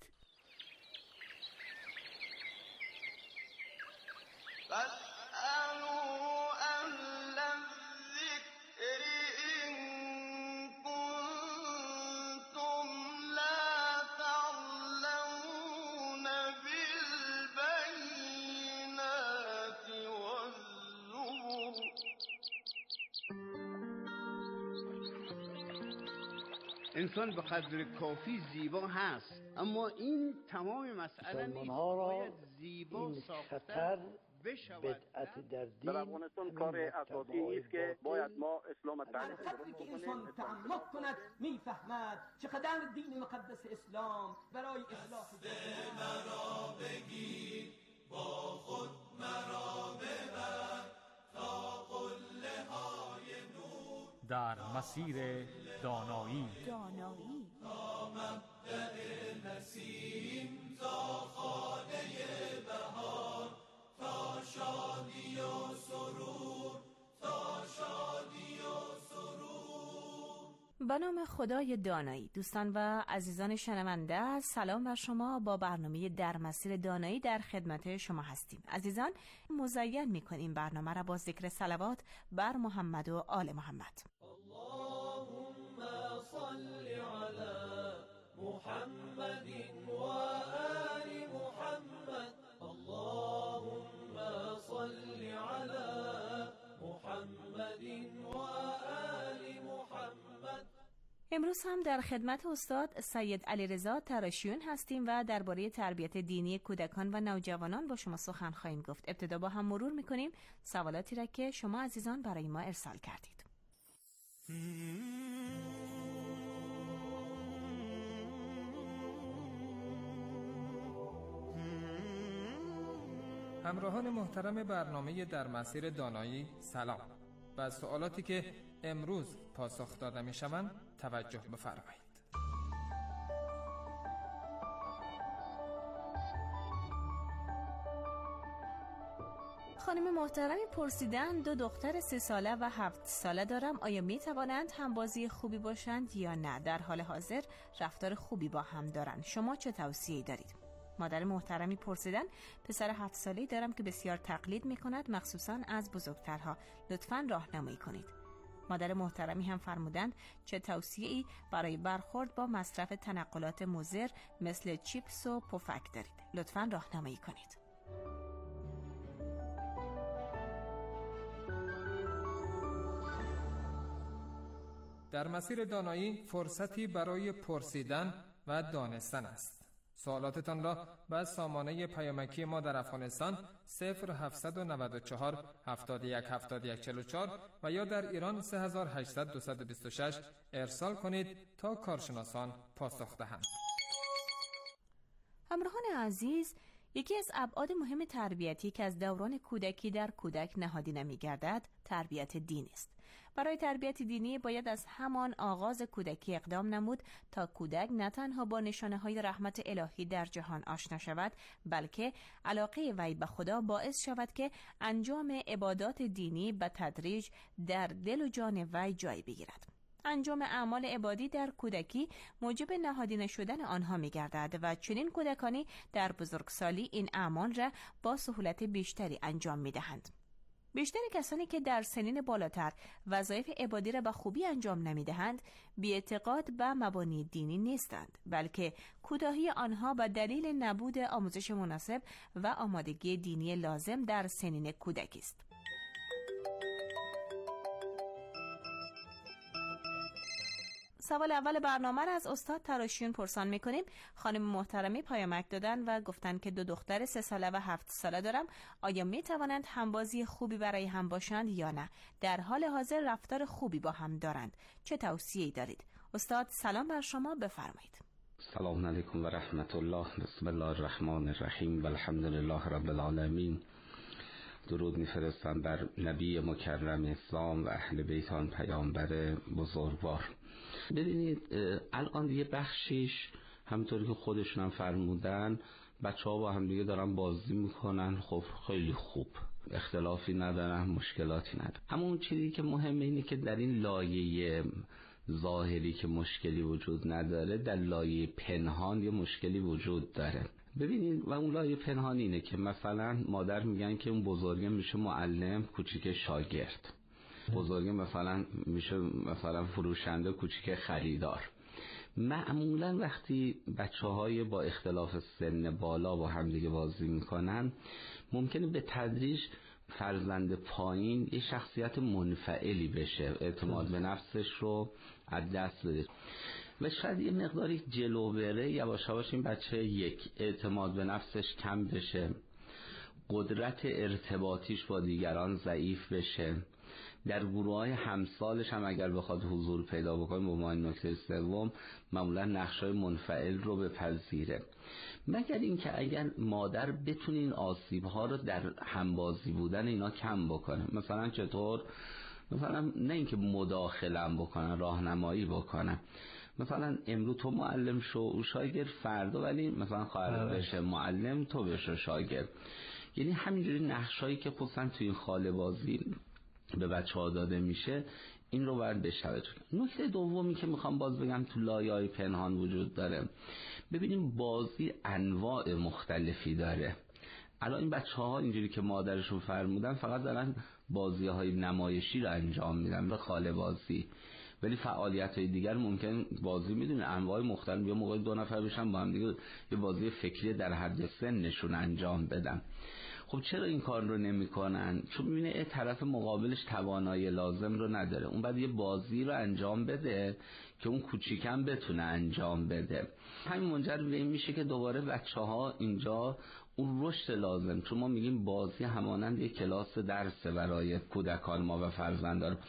S11: انسان به قدر کافی زیبا هست، اما این تمام مسئله نیست. باید زیبا ساختن بشود.
S9: در افغانستان کار اساسی نیست که باید ما اسلام تعریف
S12: کنیم. که انسان تعمق کند میفهمد چقدر دین مقدس اسلام برای اصلاح
S4: مرا بگیر با خود مرا ببر تا قله های نور
S13: در مسیر دانایی
S4: تا مبدأ نسیم تا خانه بهار تا شادی و سرور تا شادی و سرور.
S14: به نام خدای دانایی. دوستان و عزیزان شنونده، سلام بر شما. با برنامه در مسیر دانایی در خدمت شما هستیم. عزیزان، مزین می‌کنیم برنامه را با ذکر صلوات بر محمد و آل محمد.
S4: اللهم صل علی محمد و آل محمد. اللهم صل علی محمد و آل محمد.
S14: امروز هم در خدمت استاد سید علیرضا تراشیون هستیم و درباره تربیت دینی کودکان و نوجوانان با شما سخن خواهیم گفت. ابتدا با هم مرور می‌کنیم سوالاتی را که شما عزیزان برای ما ارسال کردید.
S15: همراهان محترم برنامه در مسیر دانایی سلام. و از سوالاتی که امروز پاسخ داده می شوند توجه بفرمایید.
S14: خانم محترمی پرسیدن 2 دختر 3 ساله و 7 ساله دارم، آیا می توانند همبازی خوبی باشند یا نه؟ در حال حاضر رفتار خوبی با هم دارند، شما چه توصیه‌ای دارید؟ مادر محترمی پرسیدن پسر 7 ساله‌ای دارم که بسیار تقلید می کند، مخصوصاً از بزرگترها، لطفاً راهنمایی کنید. مادر محترمی هم فرمودند چه توصیه‌ای برای برخورد با مصرف تنقلات مضر مثل چیپس و پفک دارید؟ لطفاً راهنمایی کنید.
S15: در مسیر دانایی فرصتی برای پرسیدن و دانستن است. سوالاتتان را به سامانه پیامکی ما در افغانستان 0794 71 71 44 و یا در ایران 3800 226 ارسال کنید تا کارشناسان پاسخ دهند.
S14: همراهان عزیز، یکی از ابعاد مهم تربیتی که از دوران کودکی در کودک نهادی نمی‌گردد، تربیت دینی است. برای تربیت دینی باید از همان آغاز کودکی اقدام نمود تا کودک نه تنها با نشانه‌های رحمت الهی در جهان آشنا شود، بلکه علاقه وی به خدا باعث شود که انجام عبادات دینی به تدریج در دل و جان وی جای بگیرد. انجام اعمال عبادی در کودکی موجب نهادینه شدن آنها می‌گردد و چنین کودکانی در بزرگسالی این اعمال را با سهولت بیشتری انجام می‌دهند. بیشتر کسانی که در سنین بالاتر وظایف عبادی را به خوبی انجام نمی‌دهند، بی‌اعتقاد به مبانی دینی نیستند، بلکه کوتاهی آنها به دلیل نبود آموزش مناسب و آمادگی دینی لازم در سنین کودکی است. سوال اول برنامه را از استاد تراشیون پرسان می‌کنیم. خانم محترمی پیامک دادن و گفتن که 2 دختر 3 ساله و 7 ساله دارم، آیا می‌توانند همبازی خوبی برای هم باشند یا نه؟ در حال حاضر رفتار خوبی با هم دارند، چه توصیه‌ای دارید؟ استاد سلام بر شما، بفرمایید.
S16: سلام علیکم و رحمت الله. بسم الله الرحمن الرحیم و الحمد لله رب العالمین. درود می‌فرستم بر نبی مکرم اسلام و اهل بیت آن پیامبر بزرگوار. ببینید الان دیگه بخشیش همونطوری که خودشون هم فرمودن بچه‌ها با هم دیگه دارن بازی میکنن، خب خیلی خوب، اختلافی ندارن، مشکلاتی ندارن. اما اون چیزی که مهمه اینه که در این لایه ظاهری که مشکلی وجود نداره، در لایه پنهان یه مشکلی وجود داره. ببینید و اون لایه پنهان اینه که مثلا مادر میگن که اون بزرگه میشه معلم، کوچیک شاگرد. بزرگه مثلا میشه مثلا فروشنده، کوچیک خریدار. معمولا وقتی بچه‌های با اختلاف سن بالا با هم دیگه بازی میکنن، ممکنه به تدریج فرزند پایین یه شخصیت منفعلی بشه، اعتماد به نفسش رو از دست بده و شاید یه مقداری جلو بره، یواش یواش این بچه یک اعتماد به نفسش کم بشه، قدرت ارتباطیش با دیگران ضعیف بشه، در گروه‌های همسالش هم اگر بخواد حضور پیدا بکنه، به عنوان نکته سوم معمولا نقش‌های منفعل رو بپذیره. مگر اینکه اگر مادر بتونه این آسیب‌ها رو در همبازی بودن اینا کم بکنه. مثلا چطور؟ مثلا نه اینکه مداخله بکنن، راهنمایی بکنن. مثلا امروز تو معلم شو او شاگرد، فردا ولی مثلا خواهر بشه معلم، تو بشه شاگرد. یعنی همینجوری نقشایی که خصوصا توی این خاله بازی به بچه‌ها داده میشه، این رو باید بشنوید. نکته دومی که میخوام باز بگم تو لایه‌های پنهان وجود داره. ببینیم بازی انواع مختلفی داره. الان این بچه‌ها اینجوری که مادرشون فرمودن فقط دارن بازی‌های نمایشی رو انجام میدن به خاله بازی، ولی فعالیت‌های دیگر ممکن بازی میدونه انواع مختلف، یا موقع 2 نفر بشن با هم دیگه یه بازی فکری در حد سنشون انجام بدن. خب چرا این کار رو نمی‌کنن؟ چون می‌بینه طرف مقابلش توانایی لازم رو نداره، اون بعد یه بازی رو انجام بده که اون کوچیکم بتونه انجام بده. همین منجر به این میشه که دوباره بچه‌ها اینجا اون رشد لازم، چون ما میگیم بازی همانند یک کلاس درس برای کودکان ما و فرزندان،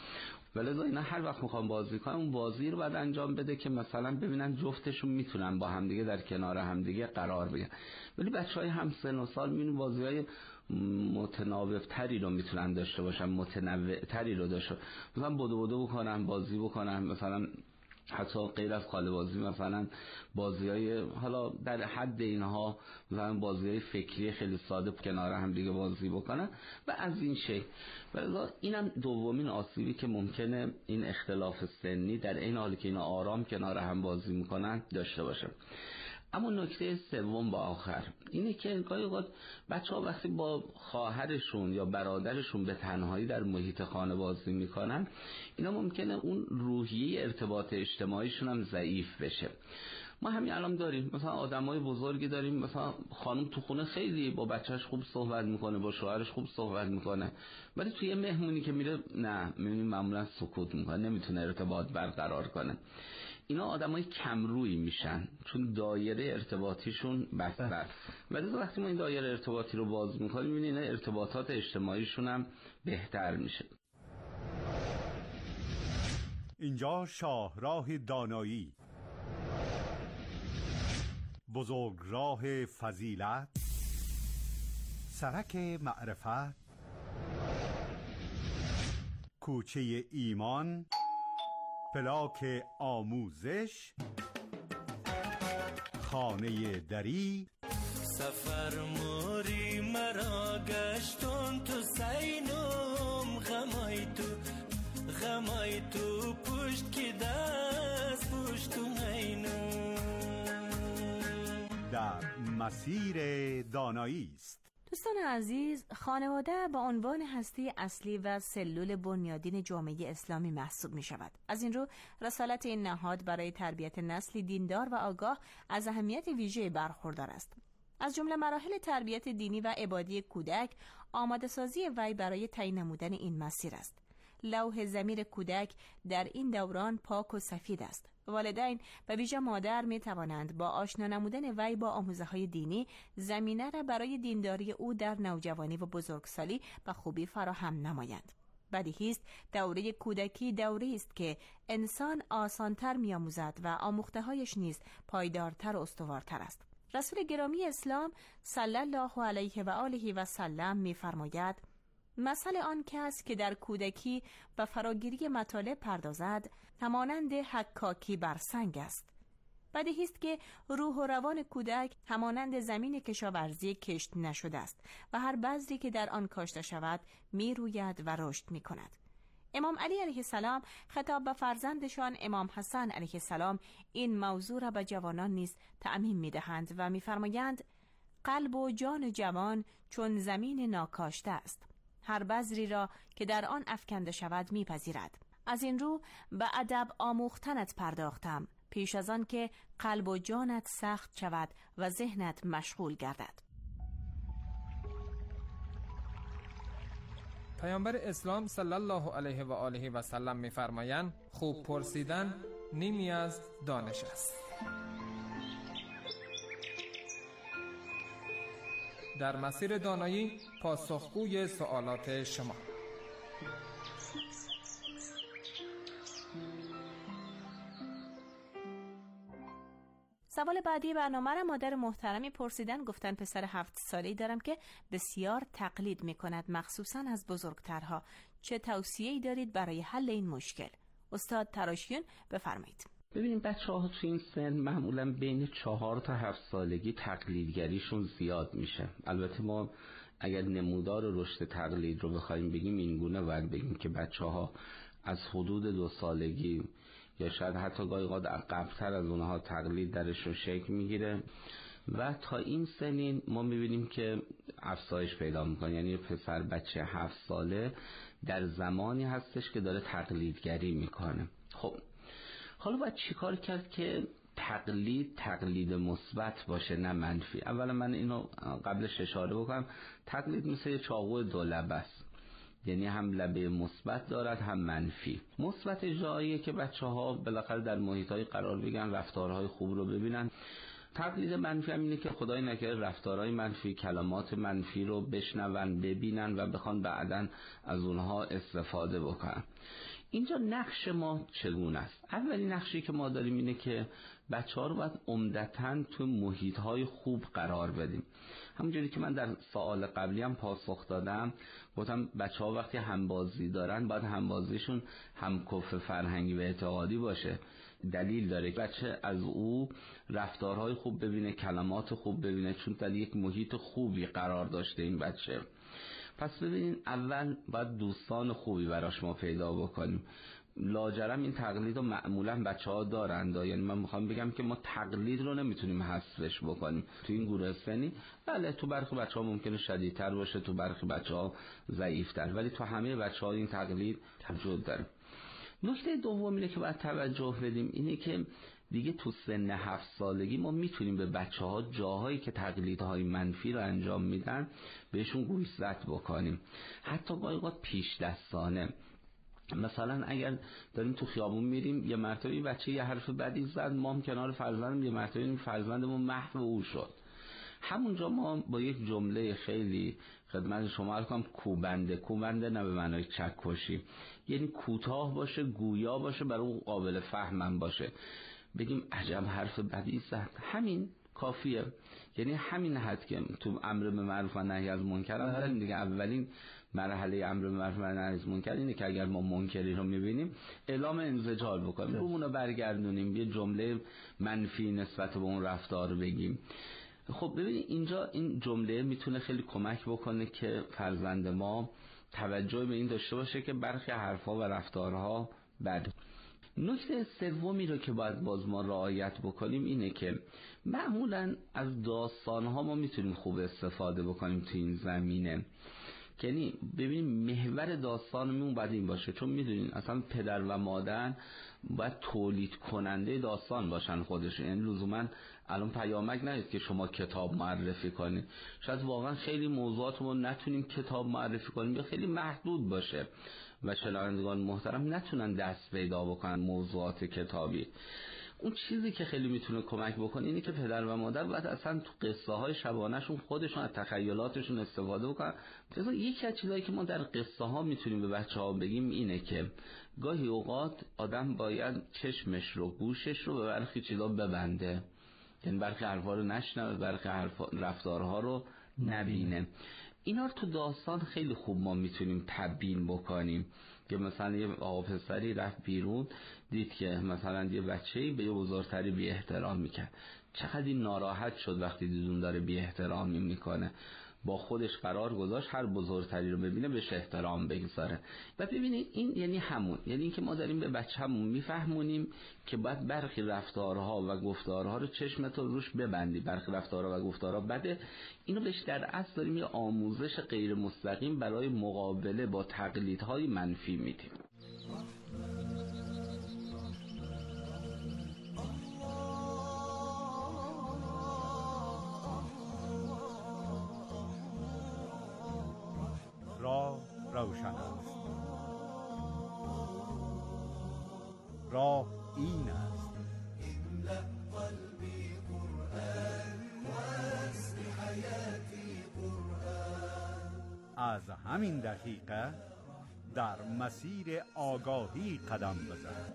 S16: ولذا اینا هر وقت میخوان بازی کنن اون بازی رو باید انجام بده که مثلا ببینن جفتشون میتونن با همدیگه در کنار همدیگه قرار بگیرن. ولی بچهای هم سن و سال میبینن بازی‌های متناوب‌تری رو میتونن داشته باشن، متنوع‌تری رو داشته، مثلا بدو بکنن، بازی بکنن، مثلا حتی غیر از خاله بازی مثلا بازی‌های حالا در حد اینها، مثلا بازی‌های فکری خیلی ساده کنار هم دیگه بازی بکنن و از این شکل. ولی اینم دومین آسیبی که ممکنه این اختلاف سنی در این حالی که اینا آرام کنار هم بازی میکنن داشته باشه. اما نکته سوم با آخر اینه که گاهی اوقات بچه‌ها وقتی با خواهرشون یا برادرشون به تنهایی در محیط خانه بازی میکنن، اینا ممکنه اون روحیه ارتباط اجتماعیشون هم ضعیف بشه. ما همین الان داریم مثلا آدمای بزرگی داریم، مثلا خانم تو خونه خیلی با بچه‌اش خوب صحبت میکنه، با شوهرش خوب صحبت میکنه، ولی توی مهمونی که میره نه، میبینیم معمولا سکوت میکنه، نمیتونه ارتباط برقرار کنه. اینا آدمای کمرویی میشن چون دایره ارتباطیشون بسته است. ولی وقتی ما این دایره ارتباطی رو باز میکنیم میبینیم اینا ارتباطات اجتماعیشون هم بهتر میشه.
S3: اینجا شاهراه دانایی، بزرگراه فضیلت، سرک معرفت، کوچه ایمان، فلاک آموزش، خانه دری.
S4: سفر موری مرا گشتون تو سینم، غمای تو پشت که دست پشت تو اینم.
S3: در مسیر دانایی است.
S14: دوستان عزیز، خانواده به عنوان هسته اصلی و سلول بنیادین جامعه اسلامی محسوب می شود. از این رو رسالت این نهاد برای تربیت نسلی دیندار و آگاه از اهمیت ویژه برخوردار است. از جمله مراحل تربیت دینی و عبادی کودک، آماده سازی وی برای تعیین نمودن این مسیر است. لوح ضمیر کودک در این دوران پاک و سفید است. والدین و ویژه مادر می توانند با آشنا نمودن وی با آموزه‌های دینی زمینه را برای دینداری او در نوجوانی و بزرگسالی به خوبی فراهم نمایند. بدیهی است دوره کودکی دوره است که انسان آسانتر می‌آموزد و آموخته‌هایش نیز پایدارتر و استوارتر است. رسول گرامی اسلام صلی الله علیه و آله و سلم می‌فرماید: مثل آن کس که در کودکی و فراگیری مطالب پردازد همانند حکاکی بر سنگ است. بدیهی است که روح و روان کودک همانند زمین کشاورزی کشت نشده است و هر بذری که در آن کاشته شود می روید و رشد می کند. امام علی علیه السلام خطاب به فرزندشان امام حسن علیه السلام این موضوع را به جوانان نیز تعمیم می دهند و می فرمایند: قلب و جان جوان چون زمین ناکاشته است، هر بذری را که در آن افکنده شود میپذیرد. از این رو به ادب آموختنت پرداختم پیش از آن که قلب و جانت سخت شود و ذهنت مشغول گردد.
S15: پیامبر اسلام صلی الله علیه و آله و سلم می‌فرمایند خوب پرسیدن نیمی از دانش است. در مسیر دانایی پاسخگوی سوالات شما.
S14: سوال بعدی برنامه را مادر محترمی پرسیدن. گفتن پسر 7 ساله‌ای دارم که بسیار تقلید می‌کند، مخصوصاً از بزرگترها. چه توصیه‌ای دارید برای حل این مشکل؟ استاد تراشیون بفرمایید.
S16: ببینیم بچه‌ها تو این سن معمولاً بین 4 تا 7 سالگی تقلیدگریشون زیاد میشه. البته ما اگر نمودار رشد تقلید رو بخوایم بگیم این گونه باید بگیم که بچه‌ها از حدود 2 سالگی یا شاید حتی گاهی اوقات قبل‌تر از اونها تقلید درشون شکل میگیره و تا این سنین ما میبینیم که افزایش پیدا میکنه. یعنی پسر بچه 7 ساله در زمانی هستش که داره تقلیدگری میکنه. خب حالا باید چیکار کرد که تقلید مثبت باشه نه منفی؟ اولا من اینو قبلش اشاره بکنم، تقلید مثل چاقو 2 لبه است، یعنی هم لبه مثبت دارد هم منفی. مثبت جاییه که بچه‌ها بالاخره در محیط‌های قرار بگیرن، رفتارهای خوب رو ببینن. تقلید منفی هم اینه که خدای نکرده رفتارهای منفی، کلمات منفی رو بشنون، ببینن و بخوان بعداً از اونها استفاده بکنن. اینجا نقش ما چگونه است؟ اولین نقشی که ما داریم اینه که بچه‌ها رو باید عمدتاً تو محیط‌های خوب قرار بدیم. همونجوری که من در سوال قبلی هم پاسخ دادم، گفتم بچه‌ها وقتی همبازی دارن باید همبازیشون همکف فرهنگی و اعتقادی باشه. دلیل داره که بچه از او رفتارهای خوب ببینه، کلمات خوب ببینه، چون در یک محیط خوبی قرار داشته این بچه. پس ببینین اول باید دوستان خوبی براش ما پیدا بکنیم. لاجرم این تقلید رو معمولا بچه‌ها دارند، یعنی من میخوام بگم که ما تقلید رو نمیتونیم حذفش بکنیم تو این گروه سنی. بله تو برخی بچه‌ها ممکنه شدیدتر باشه، تو برخی بچه‌ها ضعیف‌تر، ولی تو همه بچه‌ها این تقلید وجود داره. نکته دومی که باید توجه بدیم اینه که دیگه تو سن 7 سالگی ما میتونیم به بچه‌ها جاهایی که تقلیدهای منفی رو انجام میدن بهشون گوشزد بکنیم، حتی گاهی پیش دستانه. مثلا اگر داریم تو خیابون میریم، یه مرتبه بچه یه حرف بدی زد، ما هم کنار فرزندم یه مرتبه فرزندمون محو او شد. همونجا ما با یک جمله خیلی خدمت شما عرض کنم، کوبنده نه به معنای چکشی، یعنی کوتاه باشه، گویا باشه، برای اون قابل فهمم باشه، بگیم عجب حرف بدی زد، همین کافیه. یعنی همین حد که تو امر به معروف و نهی از منکر داریم دیگه. اولین مرحله امر به معروف و نهی از منکر اینه که اگر ما منکری رو میبینیم اعلام انزجار بکنیم، رومون رو برگردونیم، یه جمله منفی نسبت به اون رفتار بگیم. خب ببینید اینجا این جمله میتونه خیلی کمک بکنه که فرزند ما توجه به این داشته باشه که برخی حرفا و رفتارها بد. نکته سومی رو که باید باز ما رعایت بکنیم اینه که معمولا از داستانها ما میتونیم خوب استفاده بکنیم تو این زمینه. یعنی ببینیم محور داستانمون باید این باشه، چون میدونین اصلا پدر و مادر باید تولید کننده داستان باشن خودشون. یعنی لزوما الان پیامک نیست که شما کتاب معرفی کنید، شاید واقعا خیلی موضوعات ما نتونیم کتاب معرفی کنیم یا خیلی محدود باشه و شنوندگان محترم نتونن دست پیدا بکنن موضوعات کتابی. اون چیزی که خیلی میتونه کمک بکنه اینه که پدر و مادر باید اصلا تو قصه های شبانهشون خودشون از تخیلاتشون استفاده بکنن. مثلا یکی از چیزایی که ما در قصه ها میتونیم به بچه ها بگیم اینه که گاهی اوقات آدم باید چشمش رو، گوشش رو به برخی چیزا ببنده، یعنی برخی حرفا رو نشنوه، برخی رفتارها رو نبینه. اینا رو تو داستان خیلی خوب ما میتونیم تبیین بکنیم که مثلا یه آقا پسری رفت بیرون، دید که مثلا یه بچه‌ای به یه بزرگتری بی احترام میکرد، چقدر این ناراحت شد وقتی دیدون داره بی احترامی میکنه، با خودش قرار گذاشت هر بزرگتری رو ببینه بهش احترام بگذاره. و ببینید این یعنی همون، یعنی این که ما داریم به بچه‌مون میفهمونیم که باید برخی رفتارها و گفتارها رو چشمت رو روش ببندی، برخی رفتارها و گفتارها بده، اینو بهش در اصل داریم یه آموزش غیر مستقیم برای مقابله با تقلیدهای منفی میدیم.
S3: راه روشن است، راه این است. از همین دقیقه در مسیر آگاهی قدم بزن.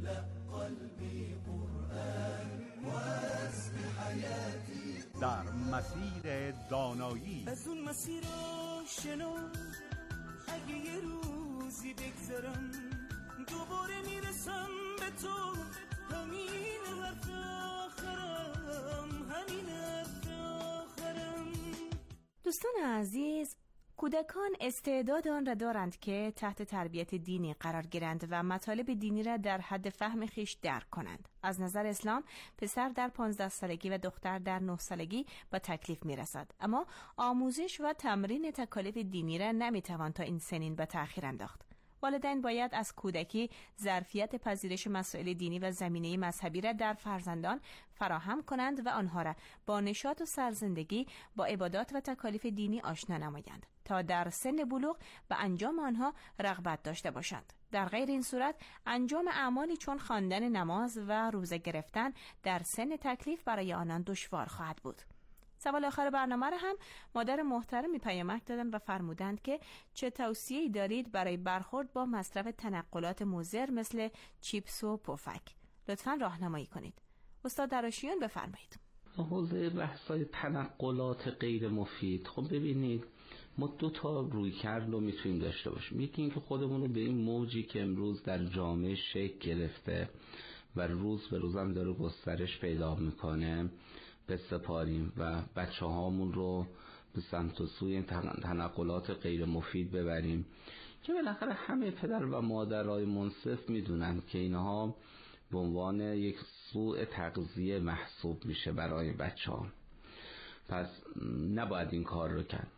S3: در مسیر دانایی،
S4: از اون مسیر آشنا اگه یه روزی بگذرم دوباره میرسم به تو، همین حرف آخرم، همین حرف آخرم.
S14: دوستان عزیز، کودکان استعداد آن را دارند که تحت تربیت دینی قرار گیرند و مطالب دینی را در حد فهم خیش درک کنند. از نظر اسلام پسر در 15 سالگی و دختر در 9 سالگی با تکلیف میرسد، اما آموزش و تمرین تکالیف دینی را نمیتوان تا این سنین به تأخیر انداخت. والدین باید از کودکی ظرفیت پذیرش مسائل دینی و زمینه مذهبی را در فرزندان فراهم کنند و آنها را با نشاط و سرزندگی با عبادات و تکالیف دینی آشنا نمایند تا در سن بلوغ به انجام آنها رغبت داشته باشند. در غیر این صورت انجام اعمالی چون خواندن نماز و روزه گرفتن در سن تکلیف برای آنان دشوار خواهد بود. سوال آخر برنامه را هم مادر محترمی پیامک دادن و فرمودند که چه توصیه‌ای دارید برای برخورد با مصرف تنقلات مضر مثل چیپس و پفک؟ لطفاً راهنمایی کنید. استاد دراشیان بفرمایید.
S16: حوزه بحث‌های تنقلات غیر مفید، خب ببینید ما دو تا رویکرد رو میتونیم داشته باشیم. یکی این که خودمون رو به این موجی که امروز در جامعه شکل گرفته و روز به روزم داره گسترش پیدا میکنه بسپاریم و بچه هامون رو به سمت و سوی تنقلات غیر مفید ببریم که بالاخره همه پدر و مادرای منصف میدونن که اینها به عنوان یک سوء تغذیه محسوب میشه برای بچه ها. پس نباید این کار رو کرد.